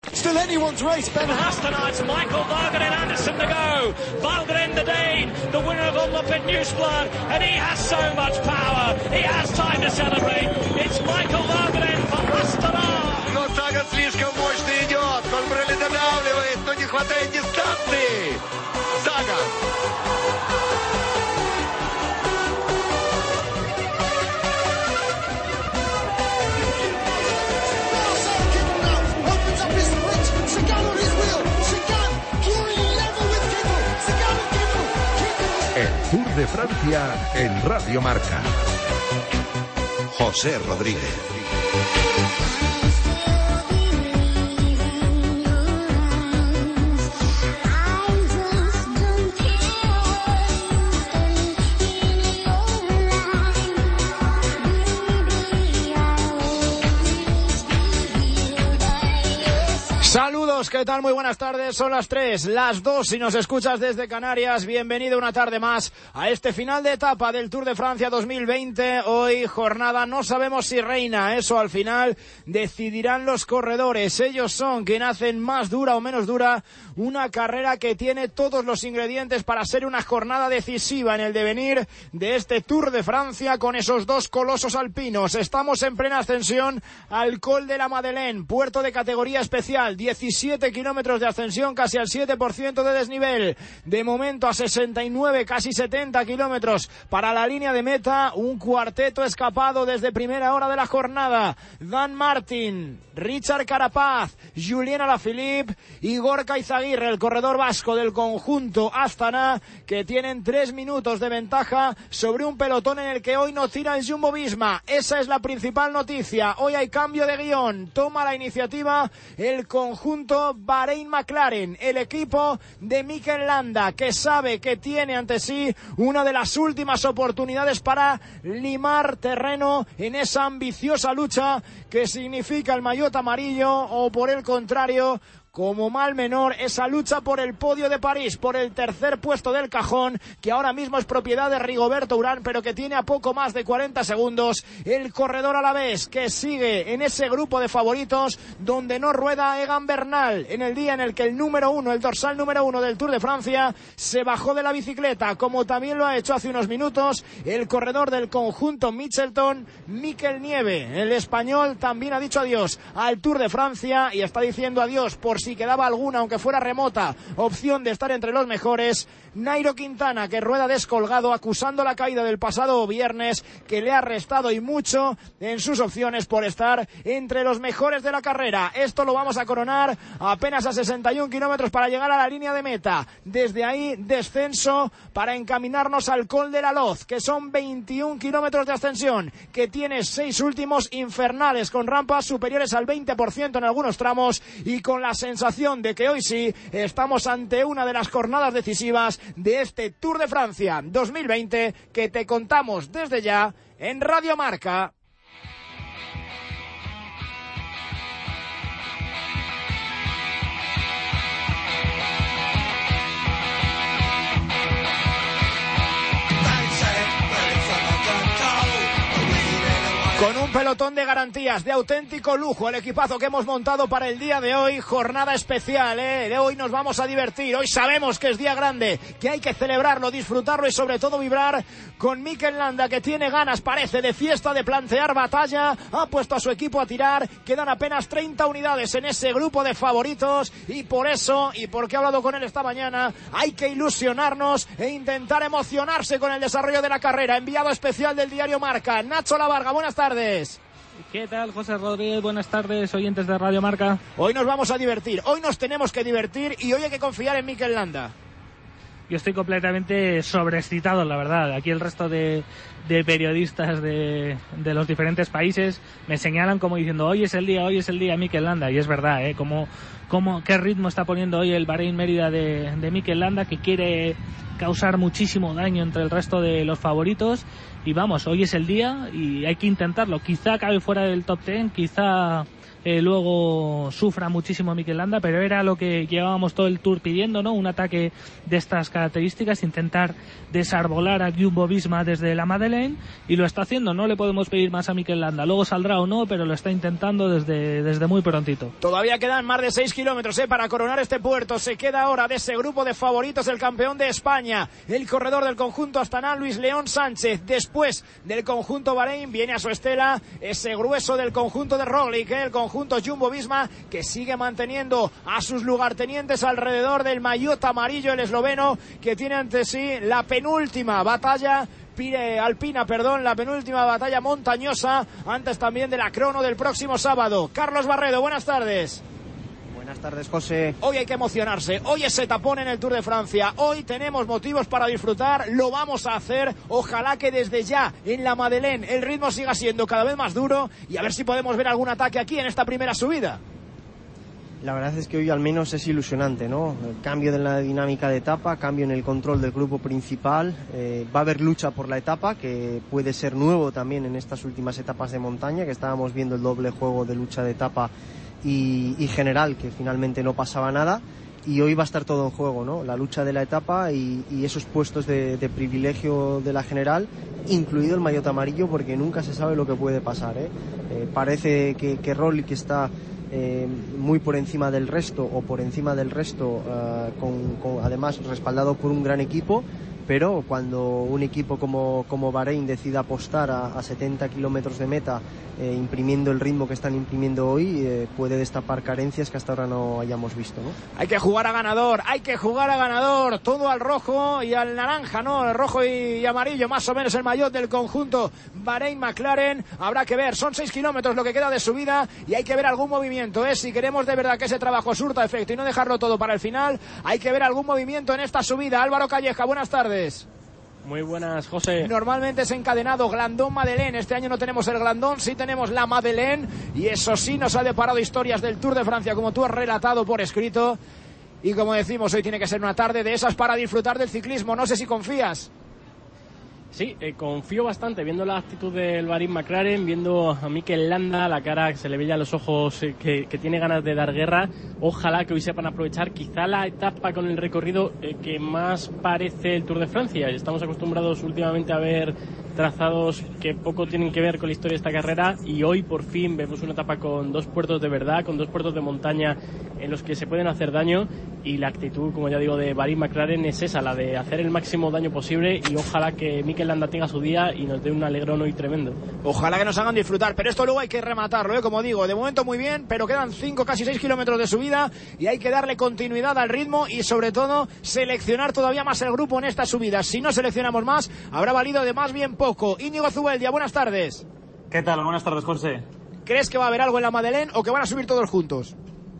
Still anyone's race, Ben. Hastenards, Michael Varganen Andersen to go. Varganen the Dane, the winner of Omloop in Newsblad, and he has so much power. He has time to celebrate. It's Michael Varganen for Hastenards. Но Саган слишком мощно идет. Кольбрелли додавливает, но не хватает дистанции. Саган. El Tour de Francia en Radio Marca. José Rodríguez. Saludos, ¿qué tal? Muy buenas tardes, son las 3, las 2 si nos escuchas desde Canarias. Bienvenido una tarde más a este final de etapa del Tour de Francia 2020. Hoy jornada, no sabemos si reina, eso al final decidirán los corredores. Ellos son quienes hacen más dura o menos dura una carrera que tiene todos los ingredientes para ser una jornada decisiva en el devenir de este Tour de Francia con esos dos colosos alpinos. Estamos en plena ascensión al Col de la Madeleine, puerto de categoría especial. 17 kilómetros de ascensión, casi al 7% de desnivel. De momento a 69, casi 70 kilómetros para la línea de meta. Un cuarteto escapado desde primera hora de la jornada. Dan Martin, Richard Carapaz, Julien Alaphilippe y Gorka Izagirre, el corredor vasco del conjunto Astana, que tienen 3 minutos de ventaja sobre un pelotón en el que hoy no tira el Jumbo-Visma. Esa es la principal noticia. Hoy hay cambio de guión. Toma la iniciativa el conjunto Bahrein-McLaren, el equipo de Mikel Landa, que sabe que tiene ante sí una de las últimas oportunidades para limar terreno en esa ambiciosa lucha que significa el maillot amarillo, o por el contrario, como mal menor, esa lucha por el podio de París, por el tercer puesto del cajón, que ahora mismo es propiedad de Rigoberto Urán, pero que tiene a poco más de 40 segundos el corredor alavés, que sigue en ese grupo de favoritos donde no rueda Egan Bernal, en el día en el que el número 1, el dorsal número 1 del Tour de Francia, se bajó de la bicicleta, como también lo ha hecho hace unos minutos el corredor del conjunto Mitchelton, Mikel Nieve. El español también ha dicho adiós al Tour de Francia y está diciendo adiós por si quedaba alguna, aunque fuera remota, opción de estar entre los mejores. Nairo Quintana, que rueda descolgado, acusando la caída del pasado viernes, que le ha restado y mucho en sus opciones por estar entre los mejores de la carrera. Esto lo vamos a coronar apenas a 61 kilómetros para llegar a la línea de meta. Desde ahí, descenso para encaminarnos al Col de la Loz, que son 21 kilómetros de ascensión, que tiene 6 últimos infernales, con rampas superiores al 20% en algunos tramos, y con la sensación de que hoy sí estamos ante una de las jornadas decisivas de este Tour de Francia 2020, que te contamos desde ya en Radio Marca. Con un pelotón de garantías, de auténtico lujo, el equipazo que hemos montado para el día de hoy. Jornada especial, de hoy nos vamos a divertir. Hoy sabemos que es día grande, que hay que celebrarlo, disfrutarlo y sobre todo vibrar con Mikel Landa, que tiene ganas, parece, de fiesta, de plantear batalla. Ha puesto a su equipo a tirar. Quedan apenas 30 unidades en ese grupo de favoritos, y por eso, y porque he hablado con él esta mañana, hay que ilusionarnos e intentar emocionarse con el desarrollo de la carrera. Enviado especial del diario Marca, Nacho Lavarga, buenas tardes. ¿Qué tal, José Rodríguez? Buenas tardes, oyentes de Radio Marca. Hoy nos vamos a divertir, hoy nos tenemos que divertir, y hoy hay que confiar en Mikel Landa. Yo estoy completamente sobreexcitado, la verdad. Aquí el resto de periodistas de los diferentes países me señalan como diciendo hoy es el día Mikel Landa, y es verdad, qué ritmo está poniendo hoy el Bahrein Mérida de Mikel Landa, que quiere causar muchísimo daño entre el resto de los favoritos. Y vamos, hoy es el día y hay que intentarlo. Quizá acabe fuera del top 10, quizá luego sufra muchísimo Mikel Landa, pero era lo que llevábamos todo el Tour pidiendo, ¿no? Un ataque de estas características, intentar desarbolar a Jumbo-Visma desde la Madeleine, y lo está haciendo. No le podemos pedir más a Mikel Landa, luego saldrá o no, pero lo está intentando desde muy prontito. Todavía quedan más de 6 kilómetros para coronar este puerto. Se queda ahora de ese grupo de favoritos el campeón de España, el corredor del conjunto Astana, Luis León Sánchez. Después del conjunto Bahrein viene a su estela ese grueso del conjunto de Roglic, el conjunto Jumbo-Visma, que sigue manteniendo a sus lugartenientes alrededor del maillot amarillo, el esloveno, que tiene ante sí la penúltima batalla alpina, la penúltima batalla montañosa, antes también de la crono del próximo sábado. Carlos Barredo, buenas tardes. Buenas tardes, José. Hoy hay que emocionarse, hoy ese tapón en el Tour de Francia, hoy tenemos motivos para disfrutar, lo vamos a hacer. Ojalá que desde ya en la Madeleine el ritmo siga siendo cada vez más duro, y a ver si podemos ver algún ataque aquí en esta primera subida. La verdad es que hoy al menos es ilusionante, ¿no? El cambio de la dinámica de etapa, cambio en el control del grupo principal, va a haber lucha por la etapa, que puede ser nuevo también en estas últimas etapas de montaña, que estábamos viendo el doble juego de lucha de etapa y general, que finalmente no pasaba nada, y hoy va a estar todo en juego, ¿no? La lucha de la etapa y esos puestos de privilegio de la general, incluido el maillot amarillo, porque nunca se sabe lo que puede pasar, ¿eh? Parece que Roglic está muy por encima del resto, o por encima del resto, además respaldado por un gran equipo, pero cuando un equipo como Bahrein decida apostar a 70 kilómetros de meta, imprimiendo el ritmo que están imprimiendo hoy, puede destapar carencias que hasta ahora no hayamos visto, ¿no? Hay que jugar a ganador, todo al rojo y al naranja, ¿no? El rojo y amarillo, más o menos el maillot del conjunto Bahrein-McLaren. Habrá que ver, son 6 kilómetros lo que queda de subida, y hay que ver algún movimiento, si queremos de verdad que ese trabajo surta efecto y no dejarlo todo para el final. Hay que ver algún movimiento en esta subida. Álvaro Calleja, buenas tardes. Muy buenas, José. Normalmente es encadenado Glandón-Madeleine. Este año no tenemos el Glandón, sí tenemos la Madeleine, y eso sí nos ha deparado historias del Tour de Francia, como tú has relatado por escrito. Y como decimos, hoy tiene que ser una tarde de esas para disfrutar del ciclismo. No sé si confías. Sí, confío bastante, viendo la actitud del Bahrein-McLaren, viendo a Mikel Landa, la cara que se le veía a los ojos, que tiene ganas de dar guerra. Ojalá que hoy sepan aprovechar quizá la etapa con el recorrido que más parece el Tour de Francia. Estamos acostumbrados últimamente a ver trazados que poco tienen que ver con la historia de esta carrera, y hoy por fin vemos una etapa con 2 puertos de verdad, con 2 puertos de montaña en los que se pueden hacer daño, y la actitud, como ya digo, de Bahrein-McLaren es esa, la de hacer el máximo daño posible, y ojalá que Mikel Landa tenga su día y nos dé un alegrón hoy tremendo. Ojalá que nos hagan disfrutar, pero esto luego hay que rematarlo, como digo, de momento muy bien, pero quedan 5, casi 6 kilómetros de subida, y hay que darle continuidad al ritmo y sobre todo seleccionar todavía más el grupo en esta subida. Si no seleccionamos más, habrá valido de más bien poco. Íñigo Zubeldia, buenas tardes. ¿Qué tal? Buenas tardes, José. ¿Crees que va a haber algo en la Madeleine o que van a subir todos juntos?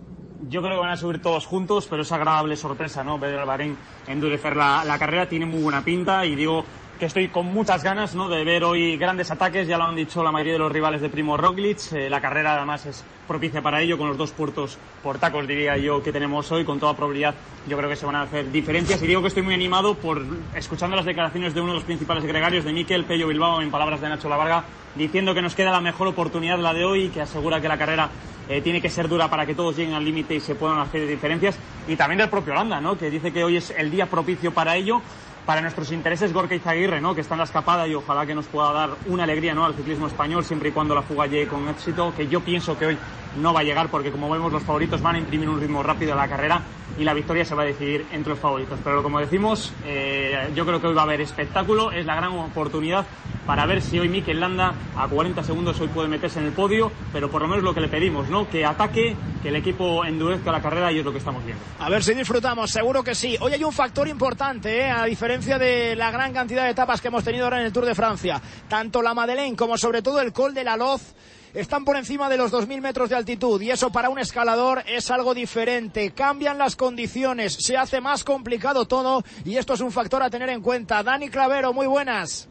Yo creo que van a subir todos juntos, pero es agradable sorpresa, ¿no? Ver al Bahrein endurecer la carrera, tiene muy buena pinta, y digo que estoy con muchas ganas, ¿no?, de ver hoy grandes ataques. Ya lo han dicho la mayoría de los rivales de Primo Roglic. La carrera además es propicia para ello, con los 2 puertos por tacos, diría yo, que tenemos hoy. Con toda probabilidad yo creo que se van a hacer diferencias, y digo que estoy muy animado por escuchando las declaraciones de uno de los principales gregarios, de Mikel Pello Bilbao, en palabras de Nacho Lavarga, diciendo que nos queda la mejor oportunidad, la de hoy, y que asegura que la carrera tiene que ser dura para que todos lleguen al límite y se puedan hacer diferencias. Y también del propio Landa, ¿no?, que dice que hoy es el día propicio para ello. Para nuestros intereses, Gorka Izaguirre, ¿no?, que está en la escapada, y ojalá que nos pueda dar una alegría, ¿no?, al ciclismo español, siempre y cuando la fuga llegue con éxito, que yo pienso que hoy no va a llegar, porque como vemos los favoritos van a imprimir un ritmo rápido a la carrera, y la victoria se va a decidir entre los favoritos. Pero como decimos, yo creo que hoy va a haber espectáculo, es la gran oportunidad para ver si hoy Mikel Landa a 40 segundos hoy puede meterse en el podio, pero por lo menos lo que le pedimos, ¿no?, que ataque, que el equipo endurezca la carrera, y es lo que estamos viendo. A ver si disfrutamos, seguro que sí. Hoy hay un factor importante, a diferencia de la gran cantidad de etapas que hemos tenido ahora en el Tour de Francia. Tanto la Madeleine como sobre todo el Col de la Loz están por encima de los 2.000 metros de altitud, y eso para un escalador es algo diferente. Cambian las condiciones, se hace más complicado todo, y esto es un factor a tener en cuenta. Dani Clavero, muy buenas.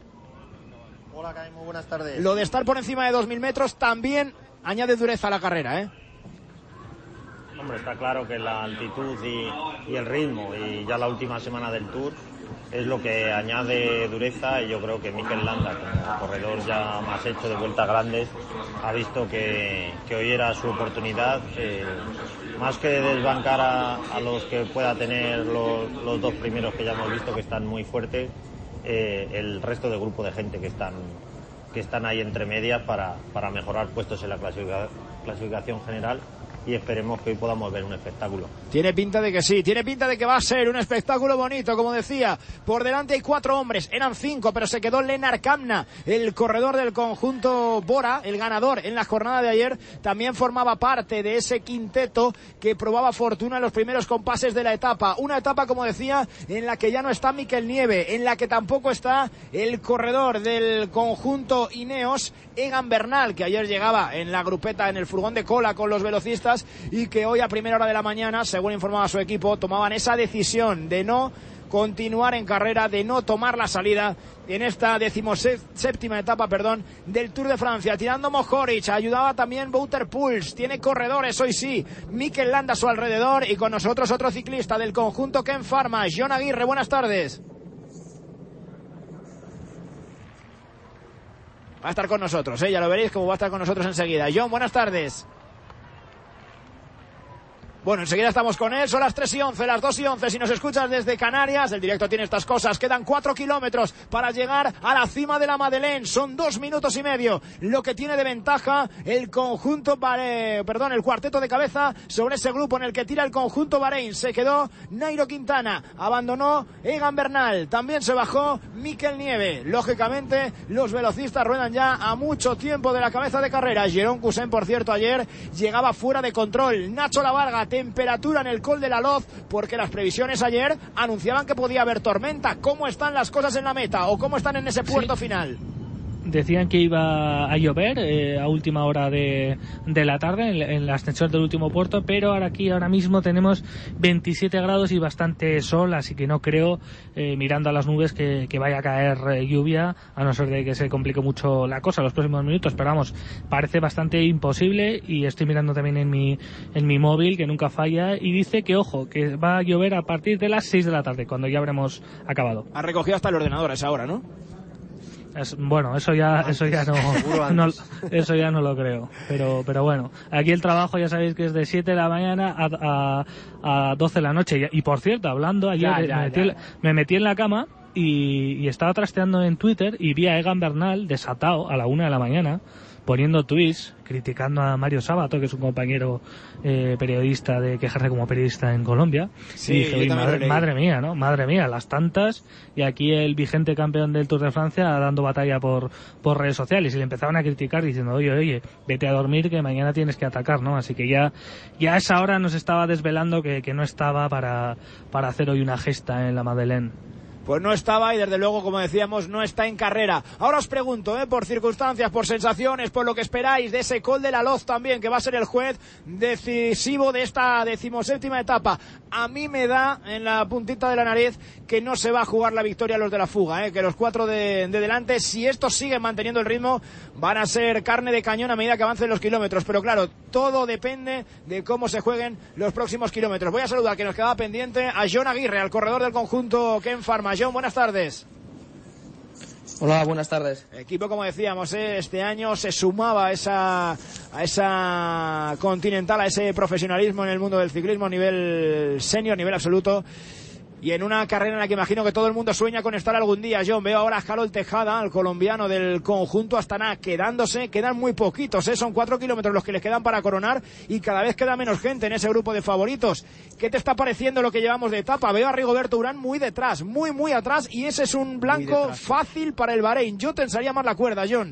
Hola, Kai, muy buenas tardes. Lo de estar por encima de 2.000 metros también añade dureza a la carrera, Hombre, está claro que la altitud y el ritmo y ya la última semana del Tour es lo que añade dureza, y yo creo que Mikel Landa, como corredor ya más hecho de vueltas grandes, ha visto que hoy era su oportunidad, más que desbancar a los que pueda tener los dos primeros que ya hemos visto que están muy fuertes, el resto del grupo de gente que están ahí entre medias para mejorar puestos en la clasificación general. Y esperemos que hoy podamos ver un espectáculo. Tiene pinta de que sí, tiene pinta de que va a ser un espectáculo bonito, como decía. Por delante hay 4 hombres, eran 5, pero se quedó Lennart Kämna, el corredor del conjunto Bora, el ganador en la jornada de ayer. También formaba parte de ese quinteto que probaba fortuna en los primeros compases de la etapa. Una etapa, como decía, en la que ya no está Mikel Nieve, en la que tampoco está el corredor del conjunto Ineos, Egan Bernal, que ayer llegaba en la grupeta, en el furgón de cola con los velocistas, y que hoy a primera hora de la mañana, según informaba su equipo, tomaban esa decisión de no continuar en carrera, de no tomar la salida en esta 17ª etapa, del Tour de Francia. Tirando Mohoric, ayudaba también Wouter Poels, tiene corredores hoy sí, Mikel Landa a su alrededor, y con nosotros otro ciclista del conjunto Ken Pharma, Jon Aguirre. Buenas tardes. Va a estar con nosotros, ya lo veréis como va a estar con nosotros enseguida. Jon, buenas tardes. Bueno, enseguida estamos con él, son las 3:11, las 2:11, si nos escuchas desde Canarias, el directo tiene estas cosas, quedan 4 kilómetros para llegar a la cima de la Madeleine, son 2 minutos y medio, lo que tiene de ventaja el conjunto, el cuarteto de cabeza sobre ese grupo en el que tira el conjunto Bahrein. Se quedó Nairo Quintana, abandonó Egan Bernal, también se bajó Mikel Nieve. Lógicamente, los velocistas ruedan ya a mucho tiempo de la cabeza de carrera. Jérôme Cousin, por cierto, ayer llegaba fuera de control. Nacho Lavarga, temperatura en el Col de la Loz, porque las previsiones ayer anunciaban que podía haber tormenta. ¿Cómo están las cosas en la meta o cómo están en ese puerto final? Decían que iba a llover a última hora de la tarde en el ascensor del último puerto, pero ahora mismo tenemos 27 grados y bastante sol, así que no creo, mirando a las nubes, que vaya a caer lluvia, a no ser de que se complique mucho la cosa en los próximos minutos, pero vamos, parece bastante imposible. Y estoy mirando también en mi móvil, que nunca falla, y dice que, ojo, que va a llover a partir de las 6 de la tarde, cuando ya habremos acabado. Ha recogido hasta el ordenador a esa hora, ¿no? Bueno, eso ya no lo creo, pero bueno, aquí el trabajo ya sabéis que es de 7 de la mañana a 12 de la noche. Y por cierto, hablando, ayer me metí en la cama y estaba trasteando en Twitter y vi a Egan Bernal desatado a la 1 de la mañana poniendo tweets criticando a Mario Sabato, que es un compañero periodista que ejerce como periodista en Colombia. Sí, y dije, madre mía, ¿no? Madre mía, las tantas. Y aquí el vigente campeón del Tour de Francia dando batalla por redes sociales, y le empezaban a criticar diciendo, oye, vete a dormir que mañana tienes que atacar, ¿no? Así que ya a esa hora nos estaba desvelando que no estaba para hacer hoy una gesta en la Madeleine. Pues no estaba, y desde luego, como decíamos, no está en carrera. Ahora os pregunto, por circunstancias, por sensaciones, por lo que esperáis de ese Col de la Loz también, que va a ser el juez decisivo de esta 17ª etapa. A mí me da en la puntita de la nariz que no se va a jugar la victoria a los de la fuga, que los 4 de delante, si estos siguen manteniendo el ritmo, van a ser carne de cañón a medida que avancen los kilómetros. Pero claro, todo depende de cómo se jueguen los próximos kilómetros. Voy a saludar, que nos quedaba pendiente, a Jon Aguirre, al corredor del conjunto Ken Pharma. Jon, buenas tardes. Hola, buenas tardes. Equipo, como decíamos, este año se sumaba a esa continental, a ese profesionalismo en el mundo del ciclismo a nivel senior, nivel absoluto. Y en una carrera en la que imagino que todo el mundo sueña con estar algún día. John, veo ahora a Harold Tejada, al colombiano del conjunto Astana, quedan muy poquitos, son 4 kilómetros los que les quedan para coronar, y cada vez queda menos gente en ese grupo de favoritos. ¿Qué te está pareciendo lo que llevamos de etapa? Veo a Rigoberto Urán muy detrás, muy atrás, y ese es un blanco fácil para el Bahrein. Yo tensaría más la cuerda, John.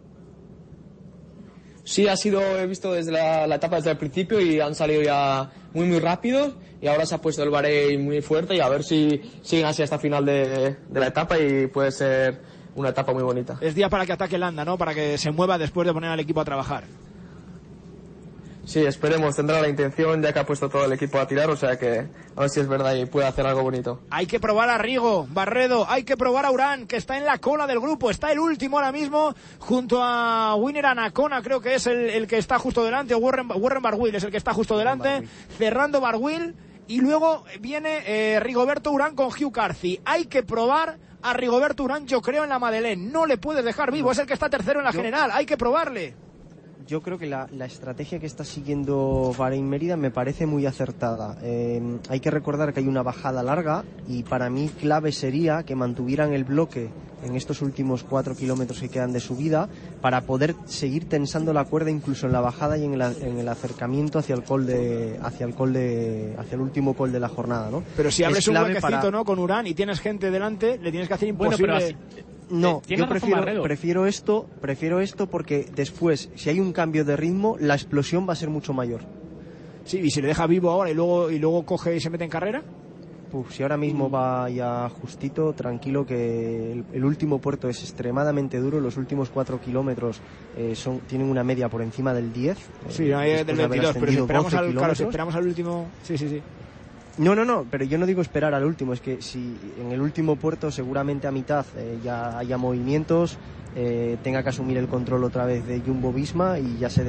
Sí, he visto desde la etapa desde el principio, y han salido ya muy rápido, y ahora se ha puesto el Bahrein muy fuerte, y a ver si siguen así hasta el final de la etapa, y puede ser una etapa muy bonita. Es día para que ataque Landa, ¿no? Para que se mueva después de poner al equipo a trabajar. Sí, esperemos, tendrá la intención ya que ha puesto todo el equipo a tirar, o sea que a ver si es verdad y puede hacer algo bonito. Hay que probar a Rigo, Barredo, hay que probar a Urán, que está en la cola del grupo, está el último ahora mismo, junto a Winner Anacona, creo que es el que está justo delante, o Warren Barguil es el que está justo delante, cerrando Barguil, y luego viene Rigoberto Urán con Hugh Carthy. Hay que probar a Rigoberto Urán, yo creo, en la Madeleine, no le puedes dejar vivo, es el que está tercero en la general, hay que probarle. Yo creo que la estrategia que está siguiendo Bahrein Mérida me parece muy acertada. Hay que recordar que hay una bajada larga y para mí clave sería que mantuvieran el bloque en estos últimos 4 kilómetros que quedan de subida para poder seguir tensando la cuerda incluso en la bajada y en el acercamiento hacia el último call de la jornada, ¿no? Pero si abres un huequecito, ¿no? Con Urán y tienes gente delante, le tienes que hacer imposible. Bueno, no, yo prefiero esto porque después, si hay un cambio de ritmo, la explosión va a ser mucho mayor. Sí, y si le deja vivo ahora y luego coge y se mete en carrera. Si ahora mismo va ya justito, tranquilo, que el último puerto es extremadamente duro, los últimos 4 kilómetros tienen una media por encima del 10. Sí, del 22, pero si esperamos al último... Sí. No, pero yo no digo esperar al último, es que si en el último puerto seguramente a mitad ya haya movimientos, tenga que asumir el control otra vez de Jumbo-Visma y ya se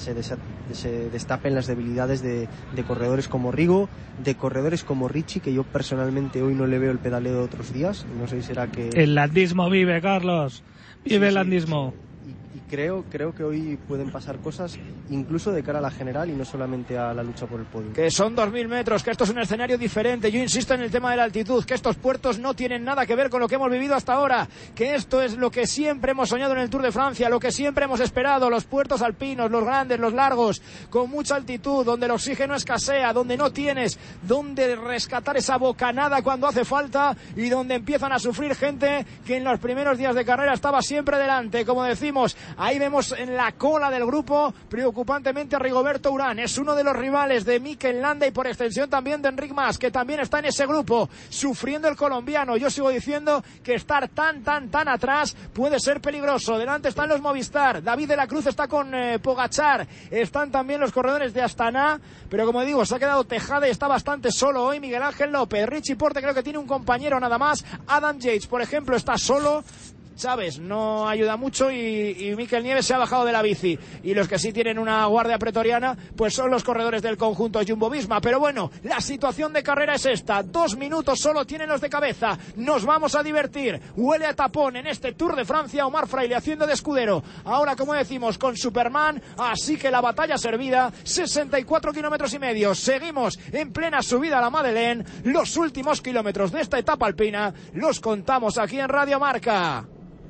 destapen las debilidades de corredores como Rigo, de corredores como Richie, que yo personalmente hoy no le veo el pedaleo de otros días, no sé si será que... El landismo vive, Carlos, vive el landismo. Y creo que hoy pueden pasar cosas incluso de cara a la general y no solamente a la lucha por el podio. Que son 2.000 metros, que esto es un escenario diferente. Yo insisto en el tema de la altitud, que estos puertos no tienen nada que ver con lo que hemos vivido hasta ahora, que esto es lo que siempre hemos soñado en el Tour de Francia, lo que siempre hemos esperado, los puertos alpinos, los grandes, los largos, con mucha altitud, donde el oxígeno escasea, donde no tienes donde rescatar esa bocanada cuando hace falta y donde empiezan a sufrir gente que en los primeros días de carrera estaba siempre delante, como decimos. Ahí vemos en la cola del grupo preocupantemente a Rigoberto Urán, es uno de los rivales de Mikel Landa y por extensión también de Enric Mas, que también está en ese grupo, sufriendo el colombiano. Yo sigo diciendo que estar tan atrás puede ser peligroso. Delante están los Movistar, David de la Cruz está con Pogačar, están también los corredores de Astana, pero como digo, se ha quedado Tejada y está bastante solo hoy Miguel Ángel López. Richie Porte creo que tiene un compañero nada más, Adam Yates por ejemplo está solo, Chávez no ayuda mucho y Mikel Nieves se ha bajado de la bici, y los que sí tienen una guardia pretoriana pues son los corredores del conjunto Jumbo-Visma. Pero bueno, la situación de carrera es esta, 2 minutos solo tienen los de cabeza, nos vamos a divertir, huele a tapón en este Tour de Francia. Omar Fraile haciendo de escudero, ahora como decimos con Superman, así que la batalla servida, 64 kilómetros y medio, seguimos en plena subida a la Madeleine, los últimos kilómetros de esta etapa alpina los contamos aquí en Radio Marca.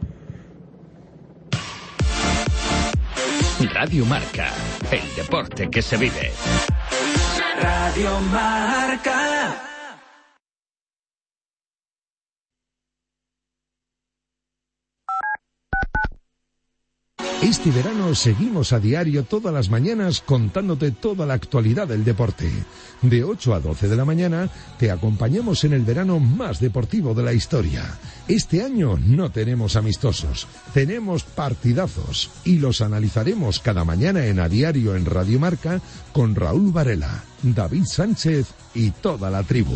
Radio Marca, el deporte que se vive. Radio Marca. Este verano seguimos a diario todas las mañanas contándote toda la actualidad del deporte. De 8 a 12 de la mañana te acompañamos en el verano más deportivo de la historia. Este año no tenemos amistosos, tenemos partidazos y los analizaremos cada mañana en A Diario en Radio Marca con Raúl Varela, David Sánchez y toda la tribu.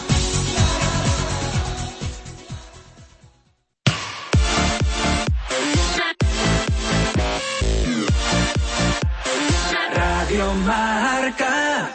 Radio Marca.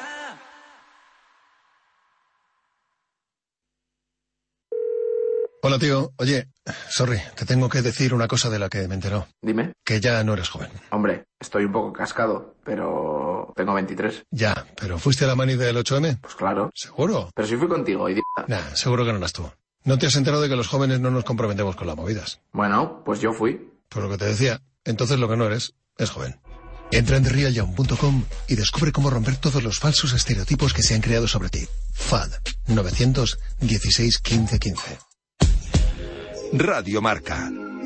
Hola, tío. Oye, sorry, te tengo que decir una cosa de la que me enteró. Dime. Que ya no eres joven. Hombre, estoy un poco cascado, pero tengo 23. Ya, pero ¿fuiste a la mani del 8M? Pues claro. ¿Seguro? Pero si fui contigo, idiota. Nah, seguro que no eras tú. ¿No te has enterado de que los jóvenes no nos comprometemos con las movidas? Bueno, pues yo fui. Por lo que te decía, entonces lo que no eres es joven. Entra en TheRealYoung.com y descubre cómo romper todos los falsos estereotipos que se han creado sobre ti. FAD 916 15 15. Radio Marca.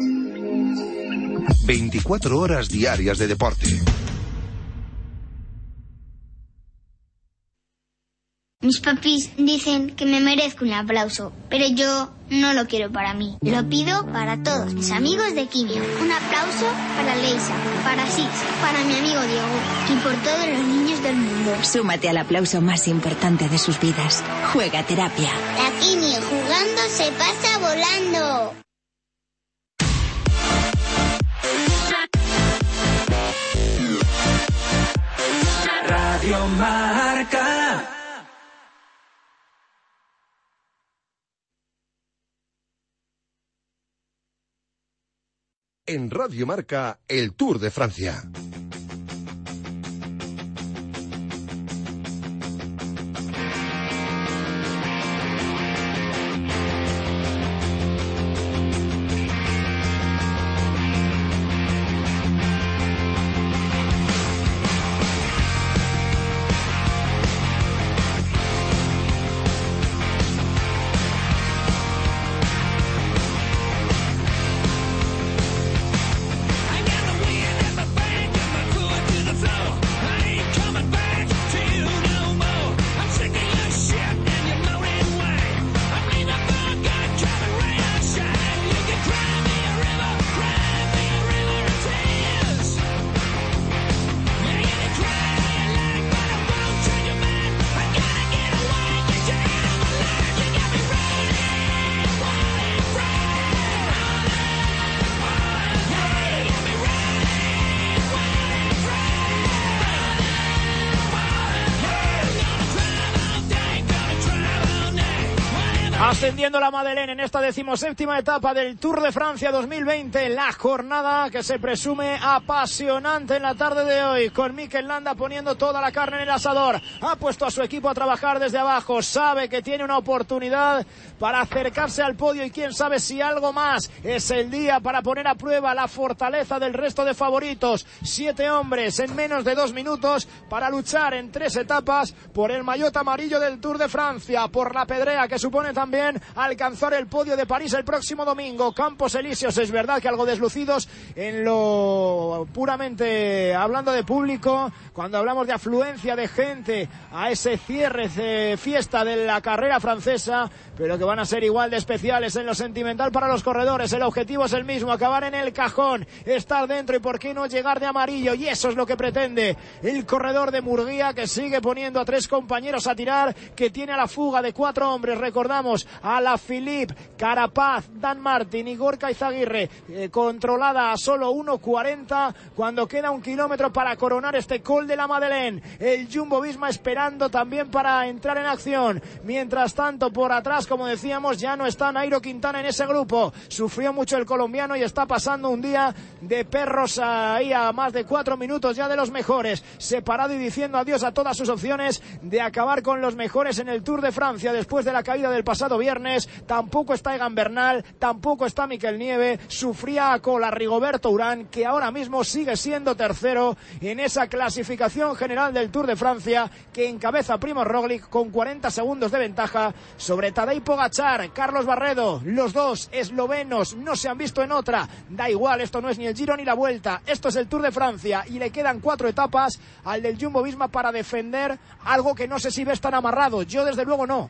24 horas diarias de deporte. Mis papis dicen que me merezco un aplauso, pero yo no lo quiero para mí. Lo pido para todos mis amigos de quimio. Un aplauso para Leisa, para Six, para mi amigo Diego y por todos los niños del mundo. Súmate al aplauso más importante de sus vidas. Juega Terapia. La quimio jugando se pasa volando. Radio Marca. En Radio Marca, el Tour de Francia. Ascendiendo la Madeleine en esta 17ª etapa del Tour de Francia 2020, la jornada que se presume apasionante en la tarde de hoy, con Mikel Landa poniendo toda la carne en el asador. Ha puesto a su equipo a trabajar desde abajo, sabe que tiene una oportunidad para acercarse al podio y quién sabe si algo más. Es el día para poner a prueba la fortaleza del resto de favoritos. 7 hombres en menos de 2 minutos para luchar en 3 etapas por el maillot amarillo del Tour de Francia, por la pedrea que supone también alcanzar el podio de París el próximo domingo. Campos Elíseos, es verdad que algo deslucidos en lo puramente hablando de público, cuando hablamos de afluencia de gente a ese cierre de fiesta de la carrera francesa, pero que van a ser igual de especiales en lo sentimental para los corredores. El objetivo es el mismo, acabar en el cajón, estar dentro y por qué no llegar de amarillo, y eso es lo que pretende el corredor de Murguía, que sigue poniendo a 3 compañeros a tirar, que tiene a la fuga de 4 hombres, recordamos, a la Philippe, Carapaz, Dan Martin y Gorka Izaguirre, controlada a solo 1:40 cuando queda 1 kilómetro para coronar este Col de la Madeleine. El Jumbo-Visma esperando también para entrar en acción. Mientras tanto, por atrás, como decíamos, ya no está Nairo Quintana en ese grupo. Sufrió mucho el colombiano y está pasando un día de perros ahí a más de 4 minutos ya de los mejores, separado y diciendo adiós a todas sus opciones de acabar con los mejores en el Tour de Francia después de la caída del pasado viernes. Tampoco está Egan Bernal, tampoco está Mikel Nieve, sufría a cola Rigoberto Urán, que ahora mismo sigue siendo tercero en esa clasificación general del Tour de Francia, que encabeza Primož Roglič con 40 segundos de ventaja sobre Tadej Pogačar. Carlos Barredo, los dos eslovenos no se han visto en otra, da igual, esto no es ni el Giro ni la Vuelta, esto es el Tour de Francia y le quedan 4 etapas al del Jumbo-Visma para defender algo que no sé si ves tan amarrado. Yo desde luego no.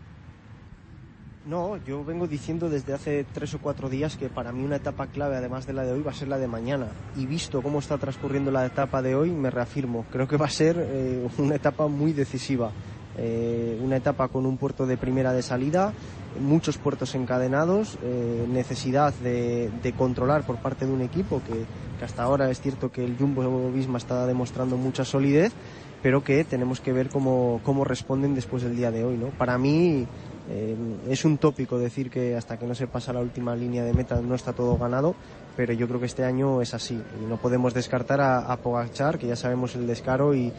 No, yo vengo diciendo desde hace 3 o 4 días que para mí una etapa clave, además de la de hoy, va a ser la de mañana. Y visto cómo está transcurriendo la etapa de hoy, me reafirmo. Creo que va a ser una etapa muy decisiva. Una etapa con un puerto de primera de salida, muchos puertos encadenados, necesidad de controlar por parte de un equipo que hasta ahora es cierto que el Jumbo-Visma está demostrando mucha solidez, pero que tenemos que ver cómo responden después del día de hoy, ¿no? Para mí es un tópico decir que hasta que no se pasa la última línea de meta no está todo ganado, pero yo creo que este año es así y no podemos descartar a Pogačar, que ya sabemos el descaro y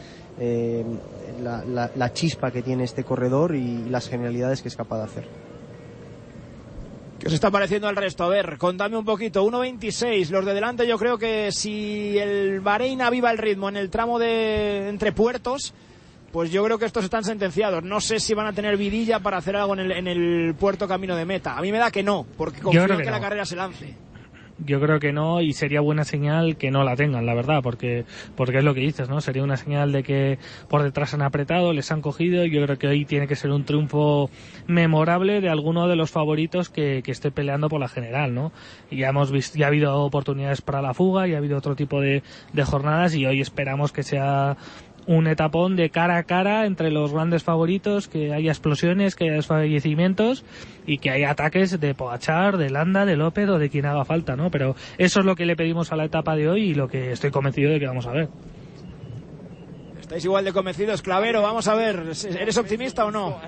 la chispa que tiene este corredor y las genialidades que es capaz de hacer. ¿Qué os está pareciendo al resto? A ver, contadme un poquito. 1:26, los de delante. Yo creo que si el Bahrein aviva el ritmo en el tramo de entre puertos, pues yo creo que estos están sentenciados. No sé si van a tener vidilla para hacer algo en el puerto camino de meta. A mí me da que no, porque confío en que la carrera se lance. Yo creo que no, y sería buena señal que no la tengan, la verdad, porque es lo que dices, ¿no? Sería una señal de que por detrás han apretado, les han cogido, y yo creo que hoy tiene que ser un triunfo memorable de alguno de los favoritos que esté peleando por la general, ¿no? Y ya hemos visto, ya ha habido oportunidades para la fuga, y ha habido otro tipo de jornadas, y hoy esperamos que sea un etapón de cara a cara entre los grandes favoritos, que haya explosiones, que haya desfallecimientos y que haya ataques de Pogačar, de Landa, de López o de quien haga falta, ¿no? Pero eso es lo que le pedimos a la etapa de hoy y lo que estoy convencido de que vamos a ver. ¿Estáis igual de convencidos, Clavero? Vamos a ver, ¿eres optimista o no?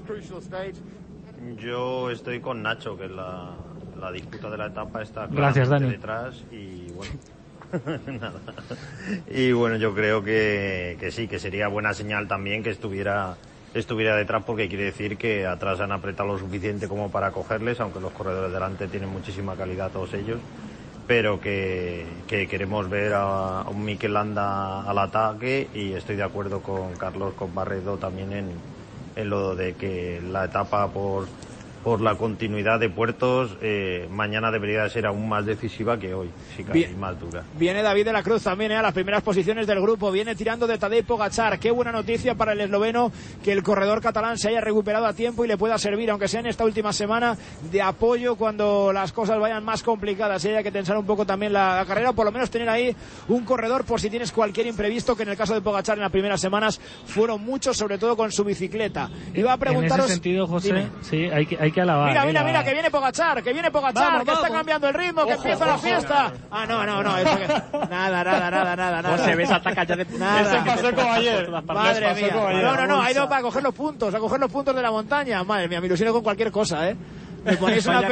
Yo estoy con Nacho, que la disputa de la etapa está Gracias, Dani. detrás y bueno... Nada. Y bueno, yo creo que sí, que sería buena señal también que estuviera detrás, porque quiere decir que atrás han apretado lo suficiente como para cogerles, aunque los corredores delante tienen muchísima calidad todos ellos, pero que queremos ver a un Mikel Landa al ataque, y estoy de acuerdo con Carlos, con Barredo también en lo de que la etapa por la continuidad de puertos mañana debería ser aún más decisiva que hoy, sí, casi más dura. Viene David de la Cruz también a las primeras posiciones del grupo, viene tirando de Tadej Pogačar. Qué buena noticia para el esloveno que el corredor catalán se haya recuperado a tiempo y le pueda servir, aunque sea en esta última semana, de apoyo cuando las cosas vayan más complicadas y haya que tensar un poco también la carrera, o por lo menos tener ahí un corredor por si tienes cualquier imprevisto, que en el caso de Pogačar en las primeras semanas fueron muchos, sobre todo con su bicicleta. Iba a preguntaros... En ese sentido, José, dime. Sí, hay que alabar. Mira, que viene Pogačar, vamos, que está cambiando el ritmo, que empieza la fiesta. No, eso que... Nada. José, ves, ataca ya de... Nada. Eso pasó como ayer. Madre mía. No, ha ido para coger los puntos de la montaña. Madre mía, me ilusiono con cualquier cosa, ¿eh? Me ponéis una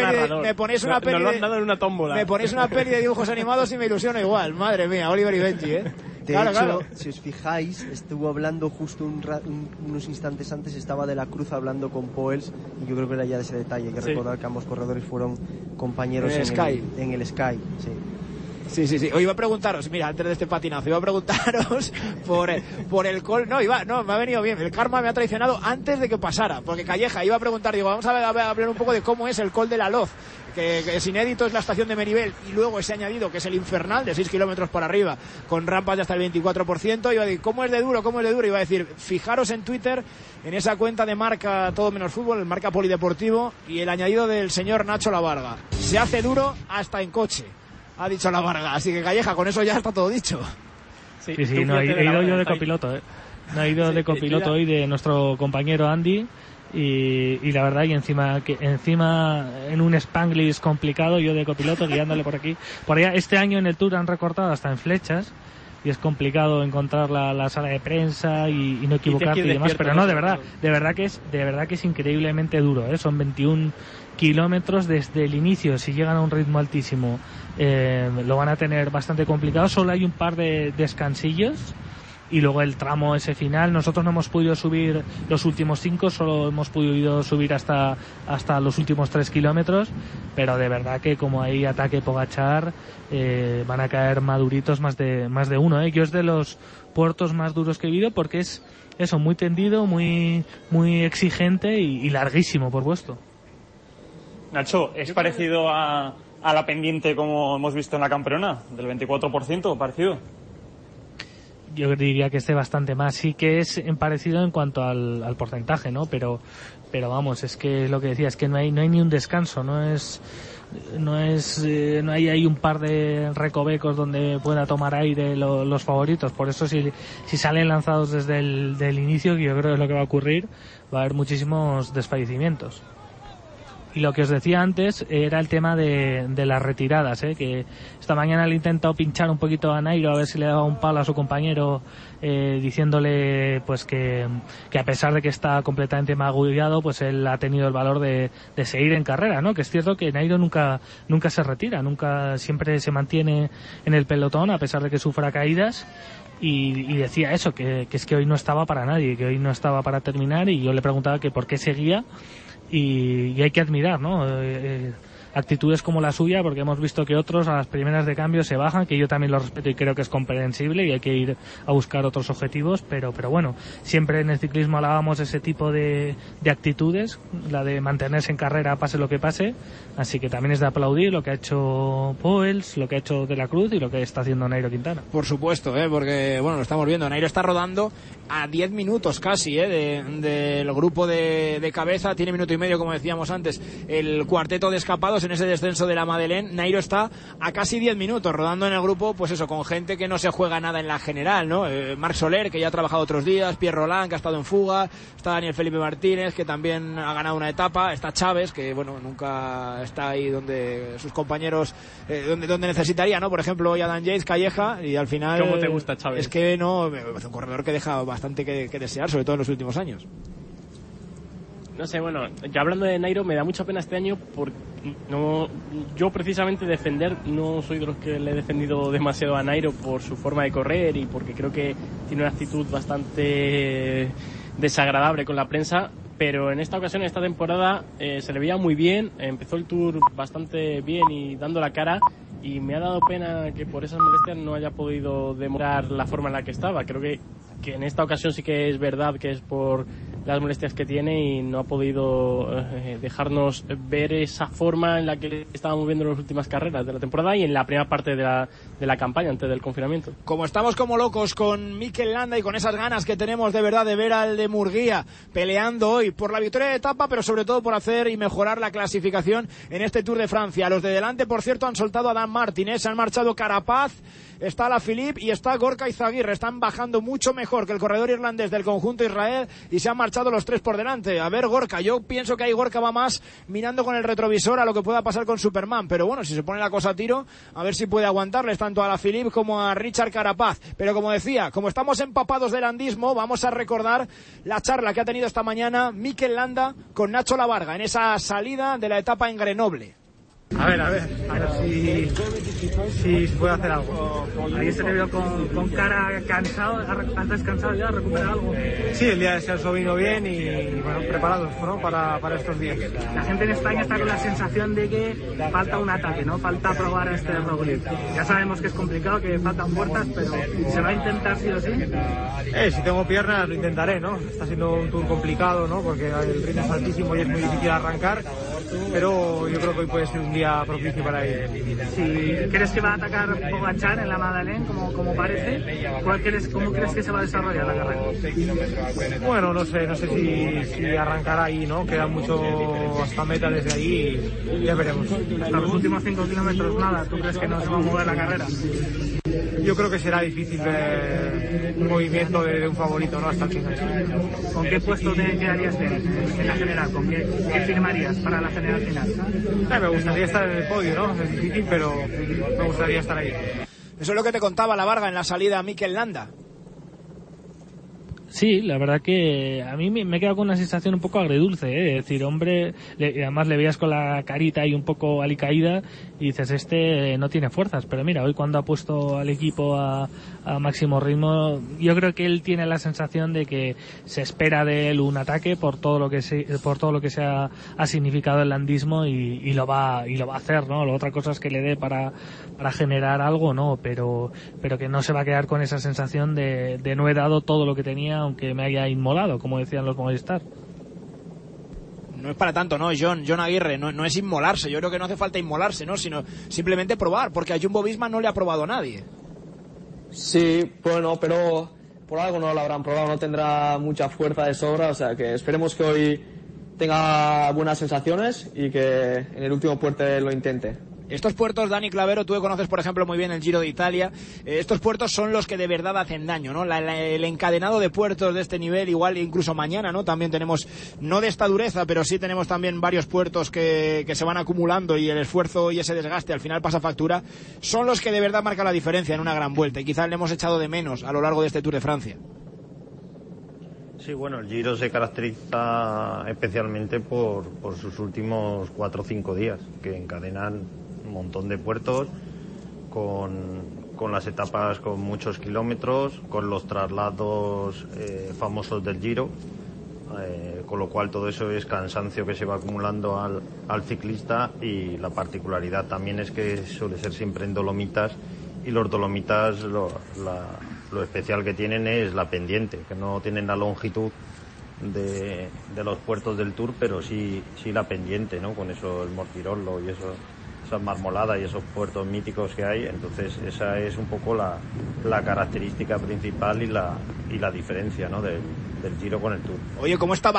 peli de dibujos animados y me ilusiono igual. Madre mía, Oliver y Benji, ¿eh? De hecho, si os fijáis, estuvo hablando justo unos instantes antes, estaba de la Cruz hablando con Poels, y yo creo que era ya de ese detalle. Hay que recordar que ambos corredores fueron compañeros en el Sky. Sí. Sí. Hoy iba a preguntaros, mira, antes de este patinazo, iba a preguntaros por el call. Me ha venido bien. El karma me ha traicionado antes de que pasara, porque Calleja iba a preguntar, vamos a hablar un poco de cómo es el call de la Loz, que es inédito, es la estación de Meribel, y luego ese añadido que es el infernal de 6 kilómetros para arriba, con rampas de hasta el 24%. Iba a decir, ¿cómo es de duro? Iba a decir, fijaros en Twitter, en esa cuenta de marca Todo Menos Fútbol, el marca Polideportivo, y el añadido del señor Nacho Lavarga. Se hace duro hasta en coche, ha dicho Lavarga. Así que Calleja, con eso ya está todo dicho. Sí, no, he ido yo de copiloto, No he ido de copiloto hoy de nuestro compañero Andy. Y la verdad, y encima en un Spanglish complicado, yo de copiloto guiándole por aquí, por allá. Este año en el Tour han recortado hasta en flechas y es complicado encontrar la sala de prensa y no equivocarte y demás, pero no, de verdad que es increíblemente duro, Son 21 kilómetros desde el inicio. Si llegan a un ritmo altísimo lo van a tener bastante complicado. Solo hay un par de descansillos y luego el tramo ese final. Nosotros no hemos podido subir los últimos 5, solo hemos podido subir hasta los últimos 3 kilómetros, pero de verdad que como hay ataque Pogačar, van a caer maduritos más de uno, Yo es de los puertos más duros que he vivido, porque es eso, muy tendido, muy exigente y larguísimo, por supuesto. Nacho, ¿es parecido a la pendiente como hemos visto en la campeona, del 24%, parecido? Yo diría que bastante más. Sí que es parecido en cuanto al porcentaje, ¿no? Pero vamos, es que es lo que decía, es que no hay ni un descanso, no hay un par de recovecos donde pueda tomar aire los favoritos. Por eso si salen lanzados desde el inicio, que yo creo que es lo que va a ocurrir, va a haber muchísimos desfallecimientos. Y lo que os decía antes era el tema de las retiradas, que esta mañana le he intentado pinchar un poquito a Nairo a ver si le daba un palo a su compañero, diciéndole pues que a pesar de que está completamente magullado, pues él ha tenido el valor de seguir en carrera, ¿no? Que es cierto que Nairo nunca se retira, siempre se mantiene en el pelotón a pesar de que sufra caídas. Y decía eso, que es que hoy no estaba para nadie, que hoy no estaba para terminar, y yo le preguntaba que por qué seguía. Y hay que admirar, ¿no? actitudes como la suya, porque hemos visto que otros a las primeras de cambio se bajan, que yo también lo respeto y creo que es comprensible y hay que ir a buscar otros objetivos, pero bueno, siempre en el ciclismo alabamos ese tipo de actitudes, la de mantenerse en carrera pase lo que pase, así que también es de aplaudir lo que ha hecho Poels, lo que ha hecho De la Cruz y lo que está haciendo Nairo Quintana. Por supuesto, porque bueno, lo estamos viendo, Nairo está rodando a 10 minutos casi del grupo de cabeza, tiene minuto y medio como decíamos antes el cuarteto de escapados en ese descenso de la Madeleine. Nairo está a casi 10 minutos rodando en el grupo, pues eso, con gente que no se juega nada en la general, ¿no? Marc Soler, que ya ha trabajado otros días, Pierre Roland, que ha estado en fuga, está Daniel Felipe Martínez, que también ha ganado una etapa, está Chávez, que bueno, nunca está ahí donde sus compañeros donde necesitaría, ¿no? Por ejemplo, hoy Adam Yates, Calleja, y al final ¿cómo te gusta Chávez? Es que no, es un corredor que deja bastante que desear, sobre todo en los últimos años. No sé, bueno, ya hablando de Nairo, me da mucha pena este año porque yo precisamente defender, no soy de los que le he defendido demasiado a Nairo por su forma de correr y porque creo que tiene una actitud bastante desagradable con la prensa, pero en esta ocasión, en esta temporada, se le veía muy bien, empezó el Tour bastante bien y dando la cara, y me ha dado pena que por esas molestias no haya podido demostrar la forma en la que estaba. Creo que en esta ocasión sí que es verdad que es por las molestias que tiene y no ha podido dejarnos ver esa forma en la que estábamos viendo en las últimas carreras de la temporada y en la primera parte de la campaña antes del confinamiento. Como estamos como locos con Mikel Landa y con esas ganas que tenemos de verdad de ver al de Murguía peleando hoy por la victoria de etapa, pero sobre todo por hacer y mejorar la clasificación en este Tour de Francia. Los de delante, por cierto, han soltado a Dan Martin, se han marchado Carapaz, está Alaphilippe y está Gorka Izagirre. Están bajando mucho mejor que el corredor irlandés del conjunto Israel y se han marchado los tres por delante. A ver, Gorka, yo pienso que ahí Gorka va más mirando con el retrovisor a lo que pueda pasar con Superman, pero bueno, si se pone la cosa a tiro, a ver si puede aguantarles tanto a Alaphilippe como a Richard Carapaz. Pero como decía, como estamos empapados del landismo, vamos a recordar la charla que ha tenido esta mañana Mikel Landa con Nacho Lavarga en esa salida de la etapa en Grenoble. A ver si puede hacer algo. Ahí se le vio con cara cansado. ¿Has descansado ya? ¿Has recuperado algo? Sí, el día de descanso vino bien y bueno, preparados, ¿no? para estos días. La gente en España está con la sensación de que falta un ataque, ¿no? Falta probar a este Roglic. Ya sabemos que es complicado, que faltan fuerzas, pero se va a intentar sí o sí. Si tengo piernas lo intentaré, ¿no? Está siendo un tour complicado, ¿no? Porque el ritmo es altísimo y es muy difícil arrancar, pero yo creo que hoy puede ser un día propicio para ello. Si crees que va a atacar Pogačar en la Madeleine, como parece, ¿cómo crees que se va a desarrollar la carrera? Bueno, no sé si arrancará ahí, ¿no? Queda mucho hasta meta desde ahí y ya veremos. Hasta los últimos 5 kilómetros nada, ¿tú crees que no se va a mover la carrera? Yo creo que será difícil ver un movimiento de un favorito, ¿no? Hasta el final. ¿Con qué puesto te quedarías en la general? ¿Con qué firmarías para la general final? Me gustaría estar en el podio, ¿no? Es difícil, pero me gustaría estar ahí. Eso es lo que te contaba Lavarga en la salida a Mikel Landa. Sí, la verdad que a mí me he quedado con una sensación un poco agridulce, ¿eh? Es decir, hombre, además le veías con la carita ahí un poco alicaída y dices, no tiene fuerzas, pero mira, hoy cuando ha puesto al equipo a máximo ritmo, yo creo que él tiene la sensación de que se espera de él un ataque por todo lo que se ha significado el landismo y lo va a hacer, ¿no? La otra cosa es que le dé para generar algo, ¿no? Pero que no se va a quedar con esa sensación de no he dado todo lo que tenía aunque me haya inmolado, como decían los Movistar. No es para tanto, ¿no? John Aguirre, no es inmolarse. Yo creo que no hace falta inmolarse, ¿no? Sino simplemente probar, porque a Jumbo-Visma no le ha probado a nadie. Sí, bueno, pero por algo no lo habrán probado, no tendrá mucha fuerza de sobra, o sea que esperemos que hoy tenga buenas sensaciones y que en el último puente lo intente. Estos puertos, Dani Clavero, tú que conoces, por ejemplo, muy bien el Giro de Italia, estos puertos son los que de verdad hacen daño, ¿no? El encadenado de puertos de este nivel, igual incluso mañana, ¿no? También tenemos, no de esta dureza, pero sí tenemos también varios puertos que se van acumulando y el esfuerzo y ese desgaste al final pasa factura, son los que de verdad marcan la diferencia en una gran vuelta y quizás le hemos echado de menos a lo largo de este Tour de Francia. Sí, bueno, el Giro se caracteriza especialmente por sus últimos 4 o 5 días, que encadenan un montón de puertos, con las etapas con muchos kilómetros, con los traslados famosos del Giro. con lo cual todo eso es cansancio que se va acumulando al ciclista, y la particularidad también es que suele ser siempre en Dolomitas, y los Dolomitas lo especial que tienen es la pendiente, que no tienen la longitud de los puertos del Tour, pero sí la pendiente, ¿no? Con eso, el Mortirolo y eso, esas marmoladas y esos puertos míticos que hay. Entonces esa es un poco la característica principal y la diferencia, ¿no? del Giro con el Tour. Oye, ¿cómo está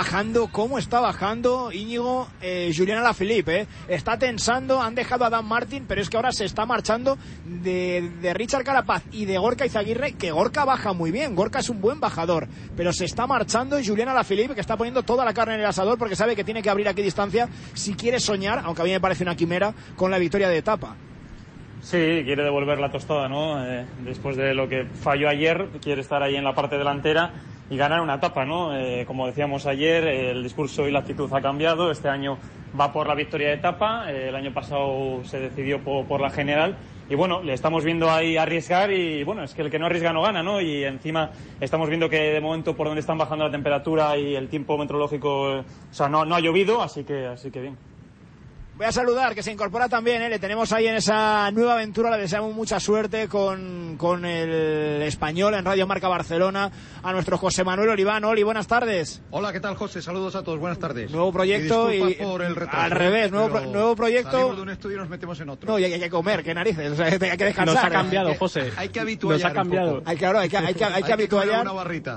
bajando, Íñigo, Julián Alaphilippe, Está tensando, han dejado a Dan Martin, pero es que ahora se está marchando de Richard Carapaz y de Gorka Izagirre, que Gorka baja muy bien, Gorka es un buen bajador, pero se está marchando Julián Alaphilippe, que está poniendo toda la carne en el asador porque sabe que tiene que abrir aquí distancia si quiere soñar, aunque a mí me parece una quimera, con la victoria de etapa. Sí, quiere devolver la tostada, ¿no? Después de lo que falló ayer, quiere estar ahí en la parte delantera y ganar una etapa, ¿no? Como decíamos ayer, el discurso y la actitud ha cambiado. Este año va por la victoria de etapa, el año pasado se decidió por la general. Y bueno, le estamos viendo ahí arriesgar, y bueno, es que el que no arriesga no gana, ¿no? Y encima estamos viendo que de momento por donde están bajando la temperatura y el tiempo meteorológico, o sea, no ha llovido, así que bien. Voy a saludar, que se incorpora también, le tenemos ahí en esa nueva aventura, le deseamos mucha suerte con el Español en Radio Marca Barcelona, a nuestro José Manuel Oliván. Oli, buenas tardes. Hola, ¿qué tal, José? Saludos a todos, buenas tardes. Nuevo proyecto y por el retraso, al revés, nuevo proyecto. Salimos de un estudio y nos metemos en otro. No, y hay que comer, qué narices, o sea, hay que descansar. Nos ha cambiado, José. Hay que habituallar. Nos ha cambiado. Hay que habituallar una barrita.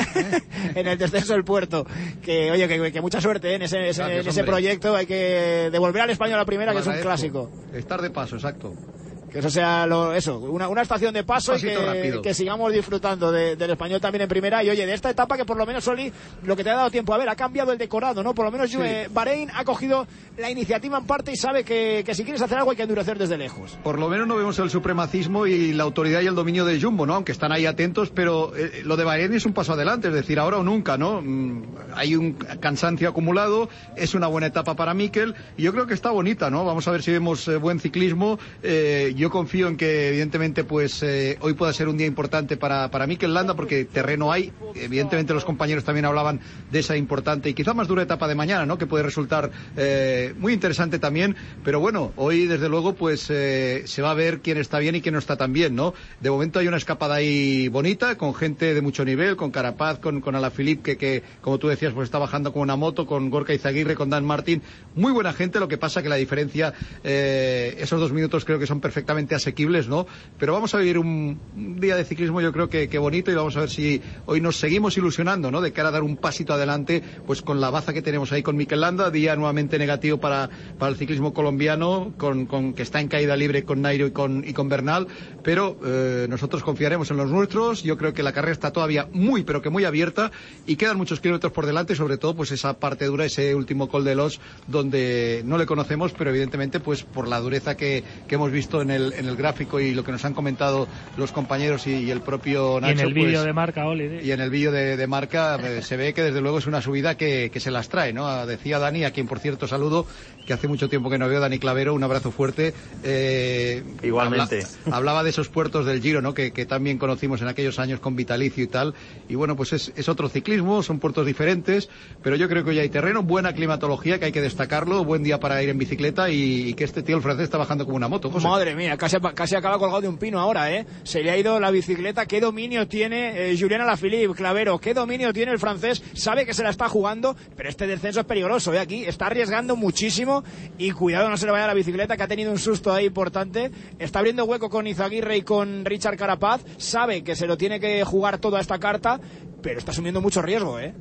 en el descenso del puerto. Que oye, que mucha suerte en ese proyecto. Hay que devolver al Español a la primera, que es un clásico. Estar de paso, exacto. Que eso sea una estación de paso, y que sigamos disfrutando del Español también en primera. Y oye, de esta etapa, que por lo menos, Oli, lo que te ha dado tiempo a ver, ha cambiado el decorado, ¿no? Por lo menos Bahrein ha cogido la iniciativa en parte y sabe que si quieres hacer algo hay que endurecer desde lejos. Por lo menos no vemos el supremacismo y la autoridad y el dominio de Jumbo, ¿no? Aunque están ahí atentos, pero lo de Bahrein es un paso adelante, es decir, ahora o nunca, ¿no? Hay un cansancio acumulado, es una buena etapa para Mikel, y yo creo que está bonita, ¿no? Vamos a ver si vemos buen ciclismo. Yo confío en que evidentemente pues hoy pueda ser un día importante para Mikel Landa, porque terreno hay. Evidentemente los compañeros también hablaban de esa importante y quizá más dura etapa de mañana, ¿no? Que puede resultar muy interesante también, pero bueno, hoy desde luego pues se va a ver quién está bien y quién no está tan bien, ¿no? De momento hay una escapada ahí bonita, con gente de mucho nivel, con Carapaz, con Alaphilippe, que como tú decías pues está bajando con una moto, con Gorka Izagirre, con Dan Martin, muy buena gente. Lo que pasa que la diferencia, esos 2 minutos creo que son perfectamente asequibles, ¿no? Pero vamos a vivir un día de ciclismo, yo creo que bonito, y vamos a ver si hoy nos seguimos ilusionando, ¿no? De cara a dar un pasito adelante, pues con la baza que tenemos ahí con Mikel Landa, día nuevamente negativo para el ciclismo colombiano, con que está en caída libre con Nairo y con Bernal, pero nosotros confiaremos en los nuestros. Yo creo que la carrera está todavía pero que muy abierta, y quedan muchos kilómetros por delante, sobre todo pues esa parte dura, ese último Col de Los, donde no le conocemos, pero evidentemente pues por la dureza que hemos visto en el gráfico y lo que nos han comentado los compañeros y el propio Nacho. Y en el vídeo de marca, Oli. Y en el vídeo de marca se ve que desde luego es una subida que se las trae, ¿no? Decía Dani, a quien por cierto saludo, que hace mucho tiempo que no veo, Dani Clavero, un abrazo fuerte. Igualmente. Hablaba de esos puertos del Giro, ¿no? Que también conocimos en aquellos años con Vitalicio y tal. Y bueno, pues es otro ciclismo, son puertos diferentes, pero yo creo que hoy hay terreno, buena climatología, que hay que destacarlo, buen día para ir en bicicleta, y que este tío el francés está bajando como una moto, José. Madre mía, casi acaba colgado de un pino ahora, ¿eh? Se le ha ido la bicicleta. Qué dominio tiene Julián Alaphilippe, Clavero, qué dominio tiene el francés. Sabe que se la está jugando, pero este descenso es peligroso, ¿eh? Aquí está arriesgando muchísimo, y cuidado no se le vaya la bicicleta, que ha tenido un susto ahí importante. Está abriendo hueco con Izagirre y con Richard Carapaz. Sabe que se lo tiene que jugar toda esta carta, pero está asumiendo mucho riesgo, ¿eh?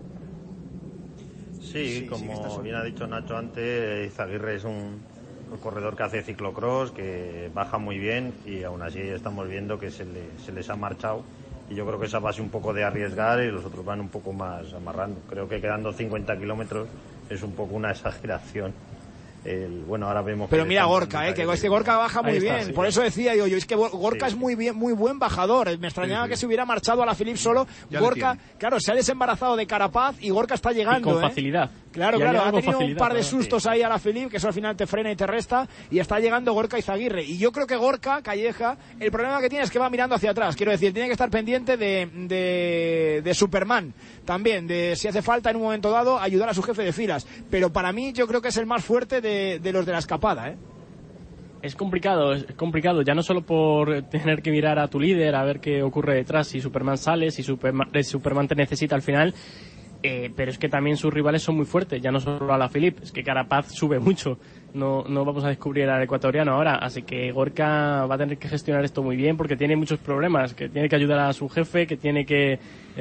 Sí, como bien ha dicho Nacho antes, Izagirre es un corredor que hace ciclocross, que baja muy bien, y aún así estamos viendo que se les ha marchado, y yo creo que esa base un poco de arriesgar, y los otros van un poco más amarrando. Creo que quedando 50 kilómetros es un poco una exageración. Bueno, ahora vemos. Pero mira Gorka, que este Gorka baja muy bien. Sí. Por eso decía yo, es que Gorka es muy buen bajador. Me extrañaba que se hubiera marchado Alaphilippe solo. Ya Gorka, claro, se ha desembarazado de Carapaz, y Gorka está llegando. Y con facilidad. Claro, ha tenido un par de sustos ahí a la Philippe, que eso al final te frena y te resta, y está llegando Gorka Izaguirre. Y yo creo que Gorka Calleja, el problema que tiene es que va mirando hacia atrás. Quiero decir, tiene que estar pendiente de Superman también, de si hace falta en un momento dado ayudar a su jefe de filas. Pero para mí yo creo que es el más fuerte de los de la escapada, ¿eh? Es complicado, ya no solo por tener que mirar a tu líder, a ver qué ocurre detrás, si Superman sale, si Superman te necesita al final, pero es que también sus rivales son muy fuertes, ya no solo a la Philippe, es que Carapaz sube mucho, no vamos a descubrir al ecuatoriano ahora, así que Gorka va a tener que gestionar esto muy bien porque tiene muchos problemas, que tiene que ayudar a su jefe, que tiene que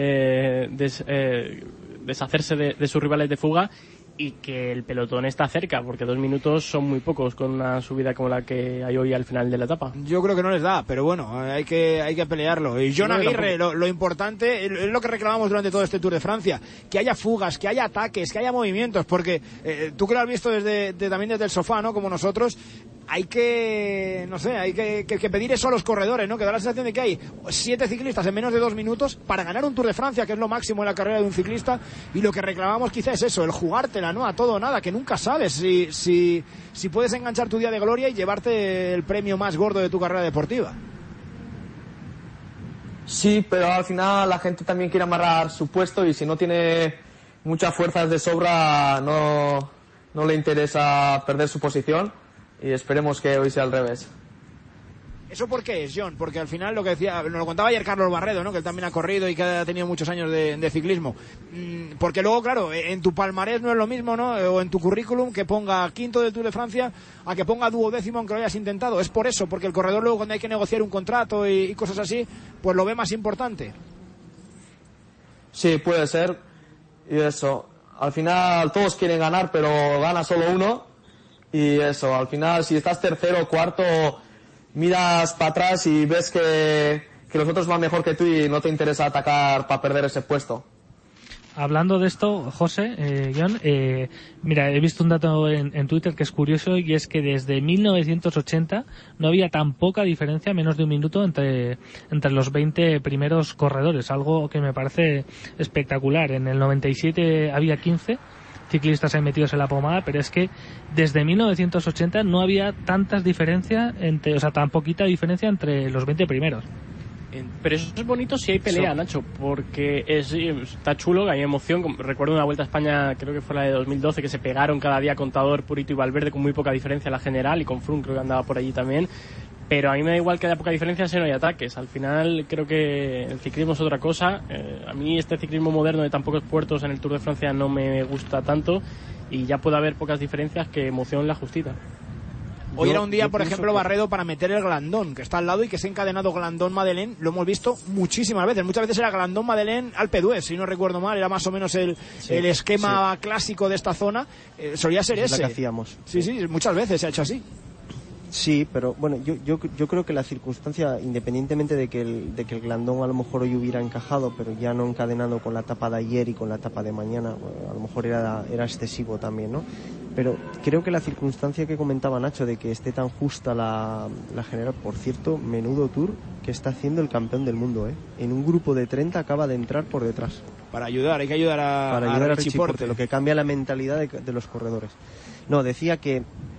deshacerse de sus rivales de fuga, y que el pelotón está cerca, porque 2 minutos son muy pocos con una subida como la que hay hoy al final de la etapa. Yo creo que no les da, pero bueno, hay que pelearlo. Y John Aguirre, lo importante es lo que reclamamos durante todo este Tour de Francia, que haya fugas, que haya ataques, que haya movimientos, porque tú que lo has visto también desde el sofá, ¿no? Como nosotros, hay que pedir eso a los corredores, ¿no? Que da la sensación de que hay 7 ciclistas en menos de 2 minutos para ganar un Tour de Francia, que es lo máximo en la carrera de un ciclista, y lo que reclamamos quizá es eso, el jugártela, ¿no? A todo o nada, que nunca sabes si puedes enganchar tu día de gloria y llevarte el premio más gordo de tu carrera deportiva. Sí, pero al final la gente también quiere amarrar su puesto y si no tiene muchas fuerzas de sobra no le interesa perder su posición. Y esperemos que hoy sea al revés. ¿Eso por qué es, John? Porque al final lo que decía, nos lo contaba ayer Carlos Barredo, ¿no? Que él también ha corrido y que ha tenido muchos años de ciclismo. Porque luego, claro, en tu palmarés no es lo mismo, ¿no? O en tu currículum que ponga quinto del Tour de Francia a que ponga 12º aunque lo hayas intentado. Es por eso, porque el corredor luego cuando hay que negociar un contrato y cosas así, pues lo ve más importante. Sí, puede ser. Y eso, al final todos quieren ganar, pero gana solo uno. Y eso, al final, si estás tercero o cuarto, miras para atrás y ves que los otros van mejor que tú y no te interesa atacar para perder ese puesto. Hablando de esto, José, John, mira, he visto un dato en Twitter que es curioso y es que desde 1980 no había tan poca diferencia, menos de un minuto, entre los 20 primeros corredores, algo que me parece espectacular. En el 97 había 15 ciclistas ahí metidos en la pomada, pero es que desde 1980 no había tantas diferencias tan poquita diferencia entre los 20 primeros. Pero eso es bonito si hay pelea, Nacho, porque está chulo, hay emoción. Recuerdo una Vuelta a España, creo que fue la de 2012, que se pegaron cada día Contador, Purito y Valverde con muy poca diferencia en la general, y con Froome creo que andaba por allí también. Pero a mí me da igual que haya poca diferencia si no hay ataques. Al final creo que el ciclismo es otra cosa. A mí este ciclismo moderno de tan pocos puertos en el Tour de Francia no me gusta tanto, y ya puede haber pocas diferencias que emoción la justita. Hoy era un día, por ejemplo, Barredo, para meter el Glandón, que está al lado y que se ha encadenado Glandón-Madeleine. Lo hemos visto muchísimas veces. Muchas veces era Glandón-Madeleine-Alpe d'Huez, si no recuerdo mal. Era más o menos el esquema clásico de esta zona. Solía ser ese. Es la que hacíamos. Sí, muchas veces se ha hecho así. Sí, pero bueno, yo creo que la circunstancia, independientemente de que el Glandón a lo mejor hoy hubiera encajado, pero ya no encadenado con la etapa de ayer y con la etapa de mañana, bueno, a lo mejor era excesivo también, ¿no? Pero creo que la circunstancia que comentaba Nacho de que esté tan justa la general, por cierto, menudo tour que está haciendo el campeón del mundo, ¿eh? En un grupo de 30 acaba de entrar por detrás. Hay que ayudar a Richie Porte, lo que cambia la mentalidad de los corredores. No, decía que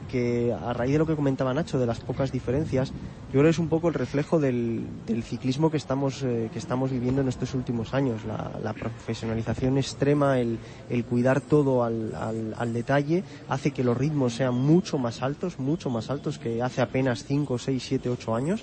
a raíz de lo que comentaba Nacho de las pocas diferencias, yo creo que es un poco el reflejo del ciclismo que estamos viviendo en estos últimos años, la profesionalización extrema, el cuidar todo al detalle, hace que los ritmos sean mucho más altos que hace apenas 5, 6, 7, 8 años,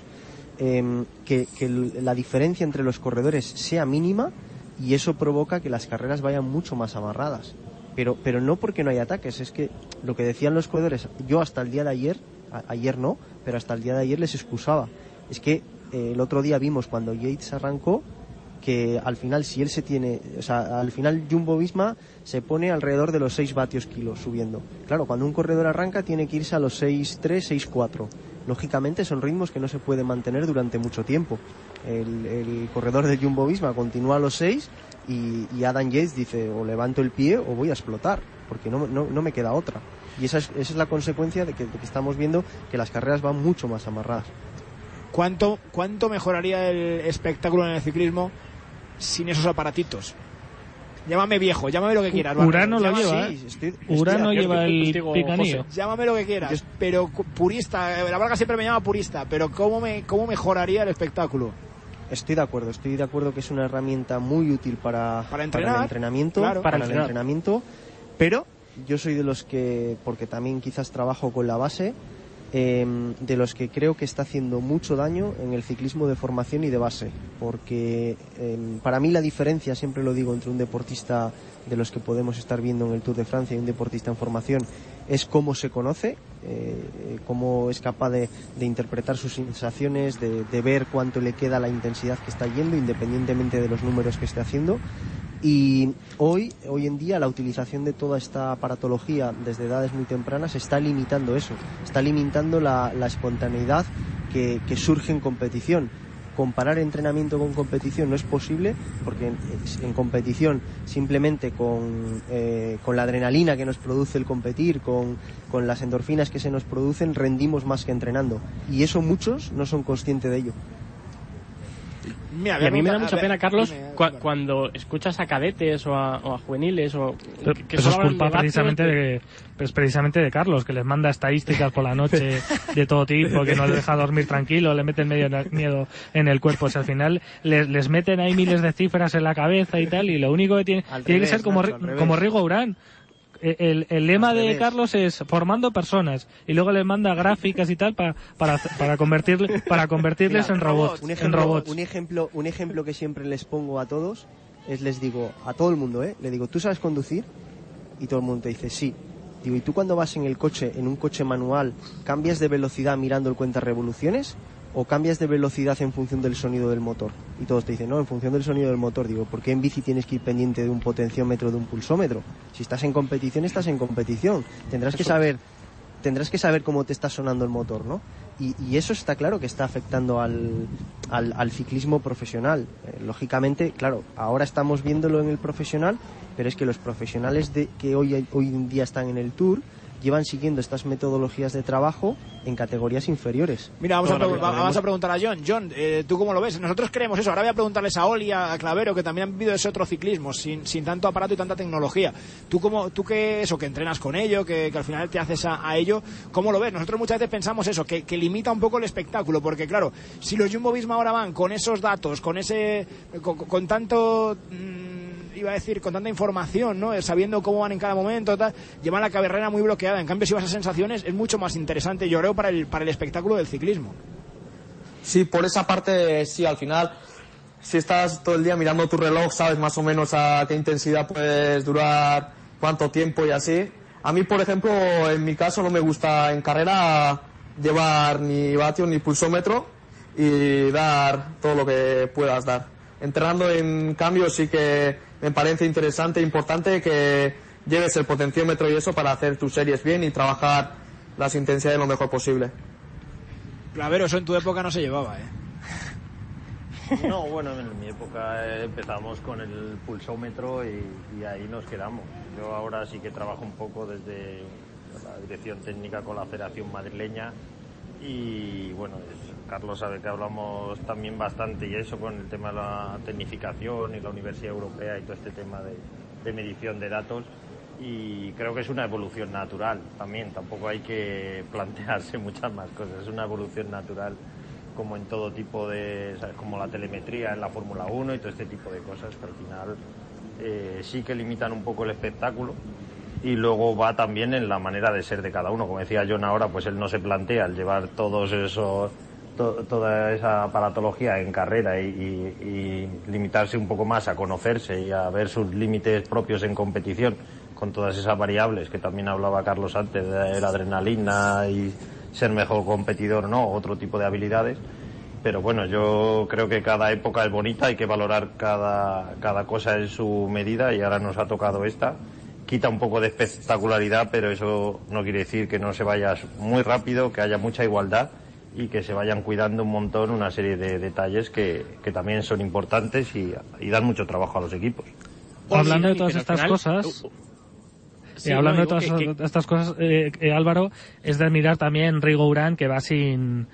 que la diferencia entre los corredores sea mínima, y eso provoca que las carreras vayan mucho más amarradas. Pero no porque no hay ataques, es que lo que decían los corredores, yo hasta el día de ayer no, pero hasta el día de ayer les excusaba. Es que el otro día vimos cuando Yates arrancó que al final al final Jumbo-Visma se pone alrededor de los 6 vatios kilos subiendo. Claro, cuando un corredor arranca tiene que irse a los 6.3, 6.4. Lógicamente son ritmos que no se pueden mantener durante mucho tiempo. El corredor de Jumbo-Visma continúa a los 6 y Adam Yates dice, o levanto el pie o voy a explotar, porque no me queda otra. Y esa es la consecuencia de que estamos viendo que las carreras van mucho más amarradas. ¿Cuánto mejoraría el espectáculo en el ciclismo sin esos aparatitos? Llámame viejo, llámame lo que quieras. Urano lo lleva, Urano lleva el picanillo. Llámame lo que quieras, pero purista, la Valga siempre me llama purista, pero ¿cómo mejoraría el espectáculo? Estoy de acuerdo que es una herramienta muy útil para entrenar, el entrenamiento, claro, para el entrenamiento, pero yo soy de los que, porque también quizás trabajo con la base, de los que creo que está haciendo mucho daño en el ciclismo de formación y de base, porque para mí la diferencia, siempre lo digo, entre un deportista de los que podemos estar viendo en el Tour de Francia y un deportista en formación es cómo se conoce, cómo es capaz de interpretar sus sensaciones, de ver cuánto le queda la intensidad que está yendo, independientemente de los números que esté haciendo. Y hoy en día la utilización de toda esta aparatología desde edades muy tempranas está limitando eso, está limitando la espontaneidad que surge en competición. Comparar entrenamiento con competición no es posible, porque en competición simplemente con la adrenalina que nos produce el competir, con las endorfinas que se nos producen, rendimos más que entrenando, y eso muchos no son conscientes de ello. Mira, y a mí me da mucha pena, Carlos, cuando escuchas a cadetes o a juveniles que eso es culpa precisamente de Carlos, que les manda estadísticas por la noche de todo tipo, que no les deja dormir tranquilo, le meten medio miedo en el cuerpo. O sea, al final les meten ahí miles de cifras en la cabeza y tal, y lo único que tiene que ser como Rigo Urán. El lema de Carlos es formando personas, y luego les manda gráficas y tal para convertirles en robots. Un ejemplo que siempre les pongo a todos es, les digo a todo el mundo, le digo, ¿tú sabes conducir? Y todo el mundo te dice sí. Digo, ¿y tú cuando vas en un coche manual, cambias de velocidad mirando el cuenta revoluciones? ¿O cambias de velocidad en función del sonido del motor? Y todos te dicen, no, en función del sonido del motor. Digo, ¿por qué en bici tienes que ir pendiente de un potenciómetro, de un pulsómetro? Si estás en competición, estás en competición. Tendrás que saber cómo te está sonando el motor, ¿no? Y eso está claro que está afectando al ciclismo profesional. Lógicamente, claro, ahora estamos viéndolo en el profesional, pero es que los profesionales que hoy en día están en el Tour llevan siguiendo estas metodologías de trabajo en categorías inferiores. Mira, vamos a preguntar a John. John, ¿tú cómo lo ves? Nosotros creemos eso. Ahora voy a preguntarles a Oli, a Clavero, que también han vivido ese otro ciclismo, sin tanto aparato y tanta tecnología. Tú que entrenas con ello, que al final te haces a ello, ¿cómo lo ves? Nosotros muchas veces pensamos eso, que limita un poco el espectáculo, porque claro, si los Jumbo-Visma ahora van con esos datos, con tanto... iba a decir, con tanta información, ¿no? Sabiendo cómo van en cada momento, tal, llevan la carrera muy bloqueada. En cambio, si vas a sensaciones, es mucho más interesante, yo creo, para el espectáculo del ciclismo. Sí, por esa parte, sí, al final, si estás todo el día mirando tu reloj, sabes más o menos a qué intensidad puedes durar, cuánto tiempo y así. A mí, por ejemplo, en mi caso, no me gusta en carrera llevar ni vatio ni pulsómetro y dar todo lo que puedas dar. Entrenando, en cambio, sí que me parece interesante e importante que lleves el potenciómetro y eso para hacer tus series bien y trabajar las intensidades lo mejor posible. Clavero, eso en tu época no se llevaba, No, bueno, en mi época empezamos con el pulsómetro y ahí nos quedamos. Yo ahora sí que trabajo un poco desde la dirección técnica con la Federación Madrileña y bueno, Carlos sabe que hablamos también bastante y eso con el tema de la tecnificación y la Universidad Europea y todo este tema de medición de datos, y creo que es una evolución natural también, tampoco hay que plantearse muchas más cosas, es una evolución natural como en todo tipo de, ¿sabes? Como la telemetría en la Fórmula 1 y todo este tipo de cosas que al final sí que limitan un poco el espectáculo. Y luego va también en la manera de ser de cada uno. Como decía John ahora, pues él no se plantea el llevar toda esa aparatología en carrera y limitarse un poco más a conocerse y a ver sus límites propios en competición con todas esas variables que también hablaba Carlos antes, de la adrenalina y ser mejor competidor, no, otro tipo de habilidades. Pero bueno, yo creo que cada época es bonita, hay que valorar cada cosa en su medida y ahora nos ha tocado esta. Quita un poco de espectacularidad, pero eso no quiere decir que no se vaya muy rápido, que haya mucha igualdad y que se vayan cuidando un montón una serie de detalles que también son importantes y dan mucho trabajo a los equipos. Hablando de todas estas cosas... Álvaro, es de admirar también Rigo Urán, que va sin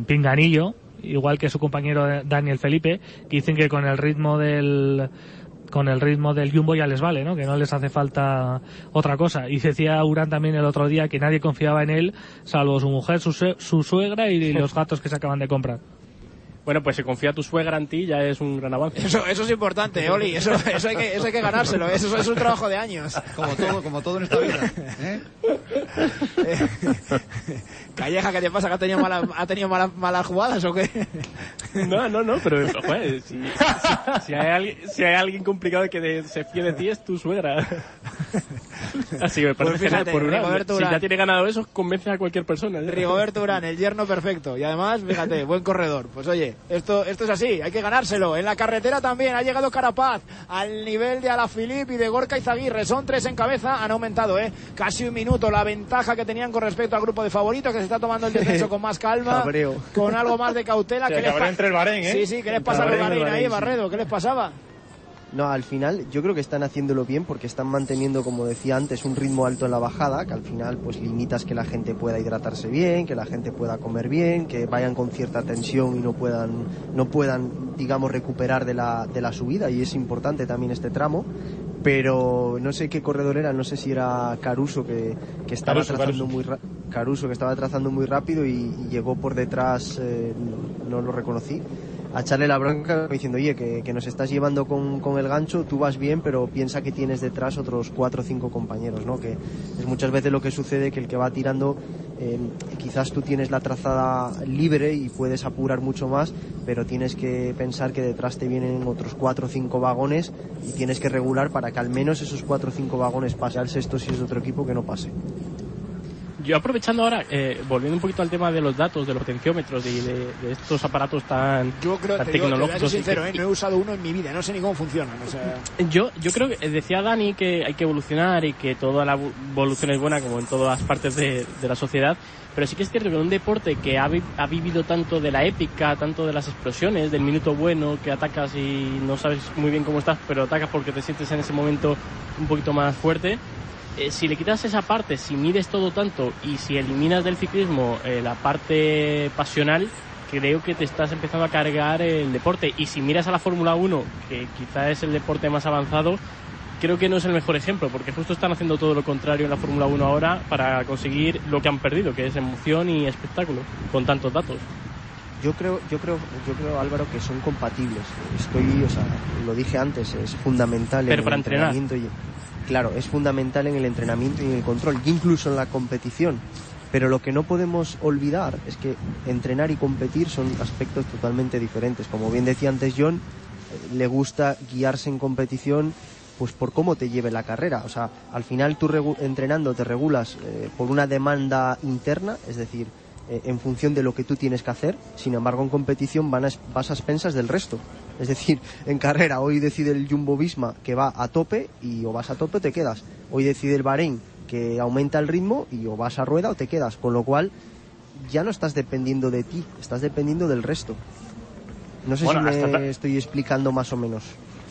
pinganillo, igual que su compañero Daniel Felipe, que dicen que con el ritmo con el ritmo del Jumbo ya les vale, ¿no? Que no les hace falta otra cosa. Y decía Urán también el otro día que nadie confiaba en él, salvo su mujer, su suegra y los gatos que se acaban de comprar. Bueno, pues si confía tu suegra en ti ya es un gran avance. Eso es importante, Oli. Eso hay que ganárselo. Eso es un trabajo de años. Como todo en esta vida. Calleja, ¿qué te pasa? ¿Que ha tenido malas jugadas o qué? No, pero joder, si hay alguien complicado que se fíe de ti es tu suegra. Así me parece genial por Urán. Si ya tiene ganado eso, convence a cualquier persona. Rigoberto Urán, el yerno perfecto. Y además, fíjate, buen corredor. Pues oye, esto es así, hay que ganárselo. En la carretera también ha llegado Carapaz al nivel de Alaphilippe y de Gorka Izaguirre. Son 3 en cabeza, han aumentado casi un minuto la ventaja que tenían con respecto al grupo de favoritos, que se está tomando el descenso con más calma, Cabreo. con algo más de cautela. Sí, entre el Bahrein, Sí, ¿qué les pasa al Bahrein ahí, Barredo? ¿Qué les pasaba? No, al final yo creo que están haciéndolo bien porque están manteniendo, como decía antes, un ritmo alto en la bajada, que al final pues limitas que la gente pueda hidratarse bien, que la gente pueda comer bien, que vayan con cierta tensión y no puedan digamos recuperar de la subida, y es importante también este tramo. Pero no sé qué corredor era, no sé si era Caruso que estaba trazando muy rápido y llegó por detrás, no lo reconocí, a echarle la bronca diciendo, oye, que nos estás llevando con el gancho, tú vas bien, pero piensa que tienes detrás otros 4 o 5 compañeros, ¿no? Que es muchas veces lo que sucede, que el que va tirando, quizás tú tienes la trazada libre y puedes apurar mucho más, pero tienes que pensar que detrás te vienen otros 4 o 5 vagones y tienes que regular para que al menos esos 4 o 5 vagones pase al sexto, si es otro equipo, que no pase. Yo aprovechando ahora, volviendo un poquito al tema de los datos, de los potenciómetros y de estos aparatos tan tecnológicos. Yo sincero, no he usado uno en mi vida, no sé ni cómo funcionan. O sea... Yo creo que decía Dani que hay que evolucionar y que toda la evolución es buena, como en todas partes de la sociedad, pero sí que es cierto que un deporte que ha vivido tanto de la épica, tanto de las explosiones, del minuto bueno, que atacas y no sabes muy bien cómo estás, pero atacas porque te sientes en ese momento un poquito más fuerte. Si le quitas esa parte, si mides todo tanto y si eliminas del ciclismo la parte pasional, creo que te estás empezando a cargar el deporte. Y si miras a la Fórmula 1, que quizá es el deporte más avanzado, creo que no es el mejor ejemplo, porque justo están haciendo todo lo contrario en la Fórmula 1 ahora para conseguir lo que han perdido, que es emoción y espectáculo, con tantos datos. Yo creo, Álvaro, que son compatibles. Lo dije antes, es fundamental. Pero para entrenar. Claro, es fundamental en el entrenamiento y en el control, y incluso en la competición. Pero lo que no podemos olvidar es que entrenar y competir son aspectos totalmente diferentes. Como bien decía antes John, le gusta guiarse en competición pues por cómo te lleve la carrera. O sea, al final tú entrenando te regulas por una demanda interna, es decir, en función de lo que tú tienes que hacer. Sin embargo, en competición vas a expensas del resto. Es decir, en carrera hoy decide el Jumbo-Visma que va a tope y o vas a tope o te quedas. Hoy decide el Bahrein que aumenta el ritmo y o vas a rueda o te quedas. Con lo cual ya no estás dependiendo de ti, estás dependiendo del resto. No sé si me estoy explicando más o menos.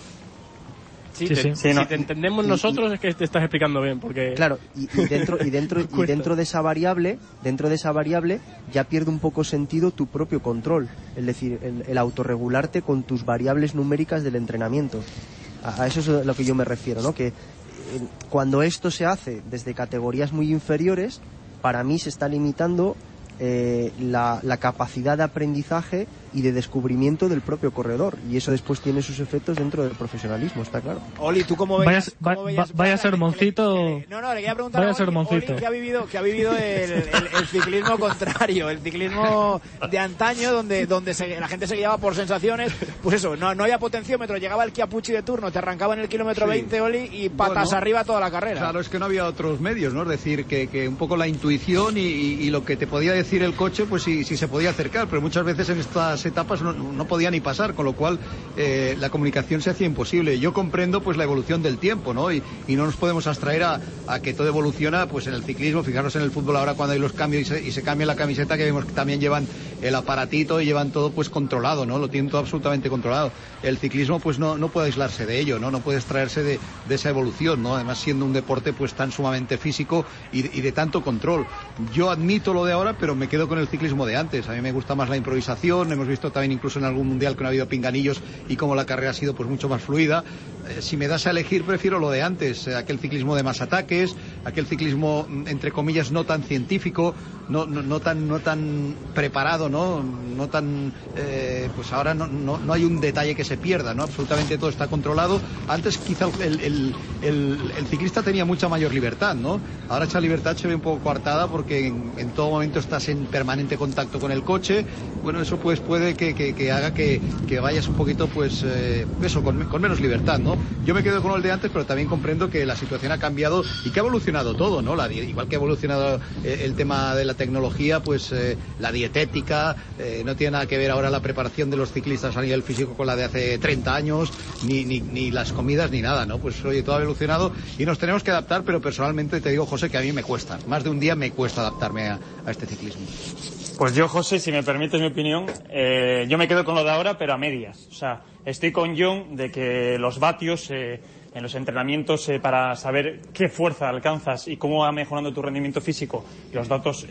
Si te entendemos nosotros es que te estás explicando bien, porque claro, y dentro de esa variable ya pierde un poco sentido tu propio control, es decir, el autorregularte con tus variables numéricas del entrenamiento. A eso es a lo que yo me refiero, ¿no? Que cuando esto se hace desde categorías muy inferiores, para mí se está limitando la capacidad de aprendizaje y de descubrimiento del propio corredor, y eso después tiene sus efectos dentro del profesionalismo, está claro. Oli, ¿tú cómo veías? Vaya sermoncito. No, le quería preguntar a Oli que ha vivido el ciclismo contrario, el ciclismo de antaño, donde la gente se guiaba por sensaciones. Pues eso, no había potenciómetro, llegaba el Chiappucci de turno, te arrancaba en el kilómetro 20, Oli, y patas arriba toda la carrera. Claro, es que no había otros medios, ¿no? Es decir, que un poco la intuición y lo que te podía decir el coche, pues si se podía acercar, pero muchas veces en estas etapas no podía ni pasar, con lo cual la comunicación se hacía imposible. Yo comprendo pues la evolución del tiempo, ¿no? Y no nos podemos abstraer a que todo evoluciona pues en el ciclismo. Fijaros en el fútbol ahora cuando hay los cambios y se cambia la camiseta, que vemos que también llevan el aparatito y llevan todo pues controlado, ¿no? Lo tienen todo absolutamente controlado. El ciclismo pues no puede aislarse de ello, ¿no? No puede extraerse de esa evolución, ¿no? Además siendo un deporte pues tan sumamente físico y de tanto control. Yo admito lo de ahora, pero me quedo con el ciclismo de antes. A mí me gusta más la improvisación. Hemos visto también incluso en algún mundial que no ha habido pinganillos y como la carrera ha sido pues mucho más fluida. si me das a elegir, prefiero lo de antes, aquel ciclismo de más ataques, aquel ciclismo, entre comillas, no tan científico, no tan preparado, no tan, pues ahora no hay un detalle que se pierda, ¿no? Absolutamente todo está controlado. Antes quizá el ciclista tenía mucha mayor libertad, ¿no? Ahora esa libertad se ve un poco coartada porque en todo momento estás en permanente contacto con el coche. Bueno, eso pues puede que haga que vayas un poquito, pues, eso, con menos libertad, ¿no? Yo me quedo con el de antes, pero también comprendo que la situación ha cambiado y que ha evolucionado todo, ¿no? Igual que ha evolucionado el tema de la tecnología, pues la dietética, no tiene nada que ver ahora la preparación de los ciclistas a nivel físico con la de hace 30 años, ni las comidas ni nada, ¿no? Pues oye, todo ha evolucionado y nos tenemos que adaptar, pero personalmente te digo, José, que a mí me cuesta, más de un día me cuesta adaptarme a este ciclismo. Pues yo, José, si me permites mi opinión, yo me quedo con lo de ahora, pero a medias. O sea, estoy con John de que los vatios en los entrenamientos para saber qué fuerza alcanzas y cómo va mejorando tu rendimiento físico, los datos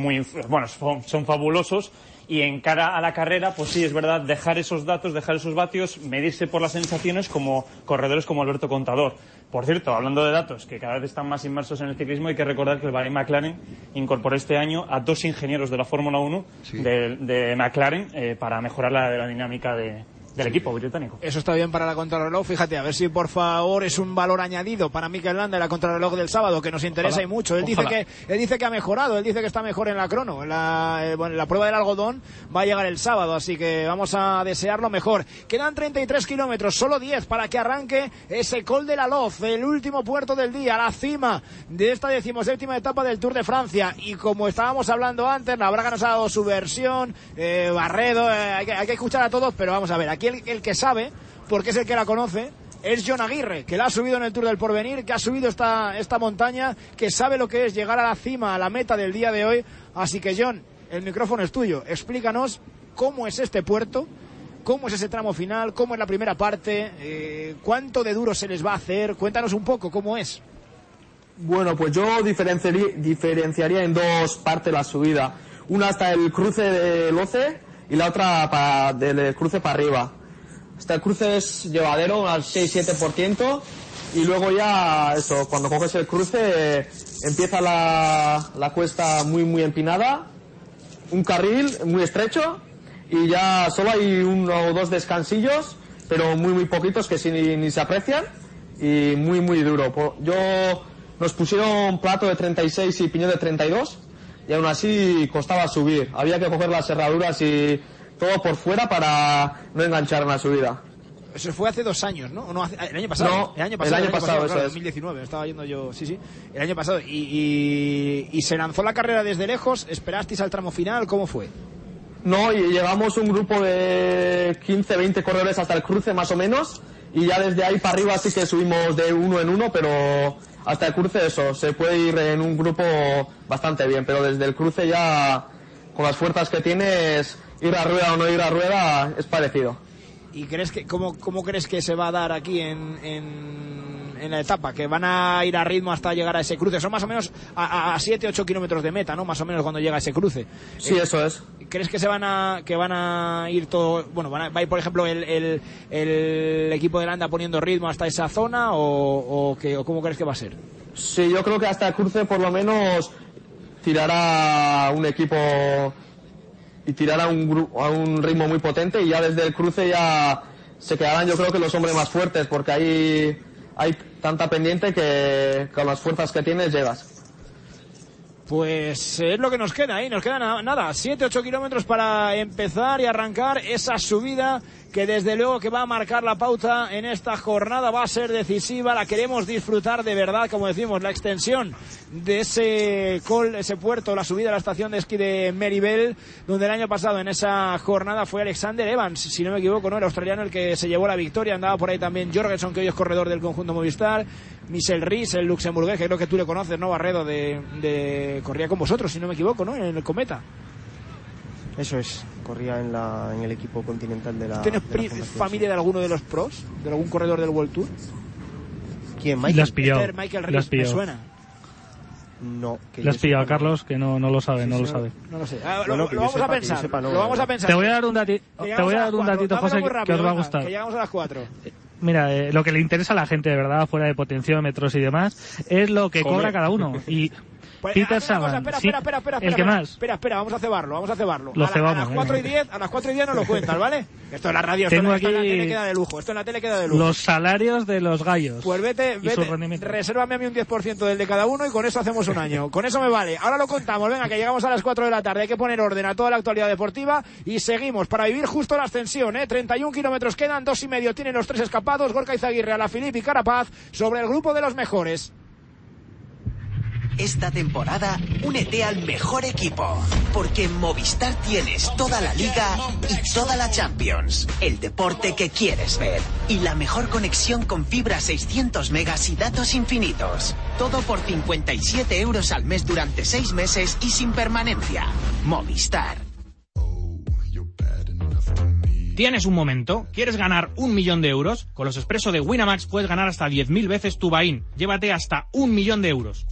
son fabulosos. Y en cara a la carrera, pues sí, es verdad, dejar esos datos, dejar esos vatios, medirse por las sensaciones como corredores como Alberto Contador. Por cierto, hablando de datos, que cada vez están más inmersos en el ciclismo, hay que recordar que el Bahrain McLaren incorporó este año a 2 ingenieros de la Fórmula 1 de McLaren para mejorar la aerodinámica del equipo británico. Eso está bien para la contrarreloj. Fíjate, a ver si por favor es un valor añadido para Mikel Landa en la contrarreloj del sábado, que nos interesa y mucho. Él dice que ha mejorado, él dice que está mejor en la crono. En la prueba del algodón va a llegar el sábado, así que vamos a desearlo mejor. Quedan 33 kilómetros, solo 10 para que arranque ese Col de la Loz, el último puerto del día, la cima de esta 17ª etapa del Tour de Francia. Y como estábamos hablando antes, la Braga nos ha dado su versión, Barredo, hay que escuchar a todos, pero vamos a ver, aquí el que sabe, porque es el que la conoce, es John Aguirre, que la ha subido en el Tour del Porvenir, que ha subido esta montaña, que sabe lo que es llegar a la cima, a la meta del día de hoy. Así que, John, el micrófono es tuyo. Explícanos cómo es este puerto, cómo es ese tramo final, cómo es la primera parte, cuánto de duro se les va a hacer. Cuéntanos un poco cómo es. Bueno, pues yo diferenciaría en 2 partes la subida. Una hasta el cruce de Loce y la otra del cruce para arriba. Hasta el cruce es llevadero al 6-7%, y luego ya, eso, cuando coges el cruce empieza la cuesta muy empinada, un carril muy estrecho, y ya solo hay 1 o 2 descansillos, pero muy poquitos que ni se aprecian, y muy duro. Nos pusieron plato de 36 y piñón de 32, y aún así costaba subir. Había que coger las herraduras y todo por fuera para no enganchar en la subida. Eso fue hace 2 años, ¿no? ¿O no, el año pasado? No, el año pasado, claro, 2019, estaba yendo yo, sí, el año pasado. Y se lanzó la carrera desde lejos, ¿esperasteis al tramo final? ¿Cómo fue? No, y llevamos un grupo de 15-20 corredores hasta el cruce más o menos, y ya desde ahí para arriba sí que subimos de 1 en 1, pero hasta el cruce eso, se puede ir en un grupo bastante bien, pero desde el cruce ya, con las fuerzas que tienes, ir a rueda o no ir a rueda es parecido. ¿Y cómo crees que se va a dar aquí en la etapa? Que van a ir a ritmo hasta llegar a ese cruce. Son más o menos a 7-8 kilómetros de meta, ¿no? Más o menos cuando llega a ese cruce. Sí, eso es. ¿Crees que van a ir todo? Bueno, va a ir, por ejemplo, el equipo de Landa poniendo ritmo hasta esa zona, o cómo crees que va a ser? Sí, yo creo que hasta el cruce por lo menos tirará un equipo y tirará a un ritmo muy potente, y ya desde el cruce ya se quedarán, yo creo que los hombres más fuertes, porque ahí hay tanta pendiente que con las fuerzas que tienes llegas. Pues es lo que nos queda ahí, nos quedan nada, 7-8 kilómetros para empezar y arrancar esa subida que desde luego que va a marcar la pauta en esta jornada, va a ser decisiva, la queremos disfrutar de verdad, como decimos, la extensión de ese puerto, la subida a la estación de esquí de Meribel, donde el año pasado en esa jornada fue Alexander Evans, si no me equivoco, ¿no? El australiano el que se llevó la victoria, andaba por ahí también Jorgensen, que hoy es corredor del conjunto Movistar, Michel Ries, el luxemburgués, que creo que tú le conoces, ¿no, Barredo? Corría con vosotros, si no me equivoco, ¿no? En el Cometa. Eso es, corría en el equipo continental de la... ¿Tienes familia de alguno de los pros? ¿De algún corredor del World Tour? ¿Quién? ¿Michael? Michael Ries, ¿me suena? No. Le has pillado a Carlos, que no lo sabe, no lo sabe. No lo sé. Lo vamos a pensar. Lo vamos a pensar. Te voy a dar un datito, José, que os va a gustar. Que llegamos a las 4. Mira, lo que le interesa a la gente de verdad, fuera de potenciómetros y demás, es lo que cobra cada uno. Y Pues, Peter Sagan, espera, el que más. Espera, vamos a cebarlo. Lo a cebamos, las 4:10 nos lo cuentas, ¿vale? Esto es la radio, esto en la tele queda de lujo. Los salarios de los gallos. Pues vete, resérvame a mí un 10% del de cada uno y con eso hacemos un año. Con eso me vale. Ahora lo contamos, venga, que llegamos a las 4 de la tarde. Hay que poner orden a toda la actualidad deportiva y seguimos para vivir justo la ascensión, 31 kilómetros quedan, 2,5 tienen los 3 escapados, Gorka Izaguirre, Alaphilippe y Carapaz sobre el grupo de los mejores. Esta temporada, únete al mejor equipo, porque en Movistar tienes toda la Liga y toda la Champions, el deporte que quieres ver, y la mejor conexión con fibra 600 megas y datos infinitos. Todo por 57 euros al mes durante 6 meses y sin permanencia. Movistar. ¿Tienes un momento? ¿Quieres ganar 1 millón de euros? Con los expresos de Winamax puedes ganar hasta 10.000 veces tu buy-in. Llévate hasta 1 millón de euros.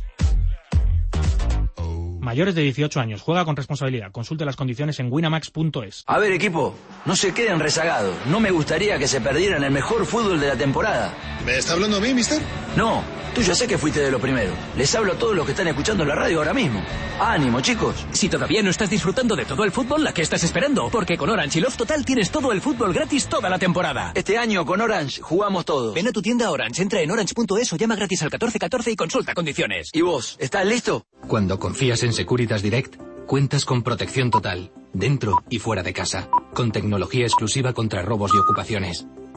Mayores de 18 años. Juega con responsabilidad. Consulte las condiciones en winamax.es. A ver, equipo, no se queden rezagados. No me gustaría que se perdieran el mejor fútbol de la temporada. ¿Me está hablando a mí, mister? No, tú ya sé que fuiste de lo primero. Les hablo a todos los que están escuchando la radio ahora mismo. ¡Ánimo, chicos! Si todavía no estás disfrutando de todo el fútbol, ¿a qué estás esperando? Porque con Orange y Love Total tienes todo el fútbol gratis toda la temporada. Este año con Orange jugamos todos. Ven a tu tienda Orange, entra en orange.es o llama gratis al 1414 y consulta condiciones. ¿Y vos, estás listo? Cuando confías en Securitas Direct, cuentas con protección total, dentro y fuera de casa, con tecnología exclusiva contra robos y ocupaciones.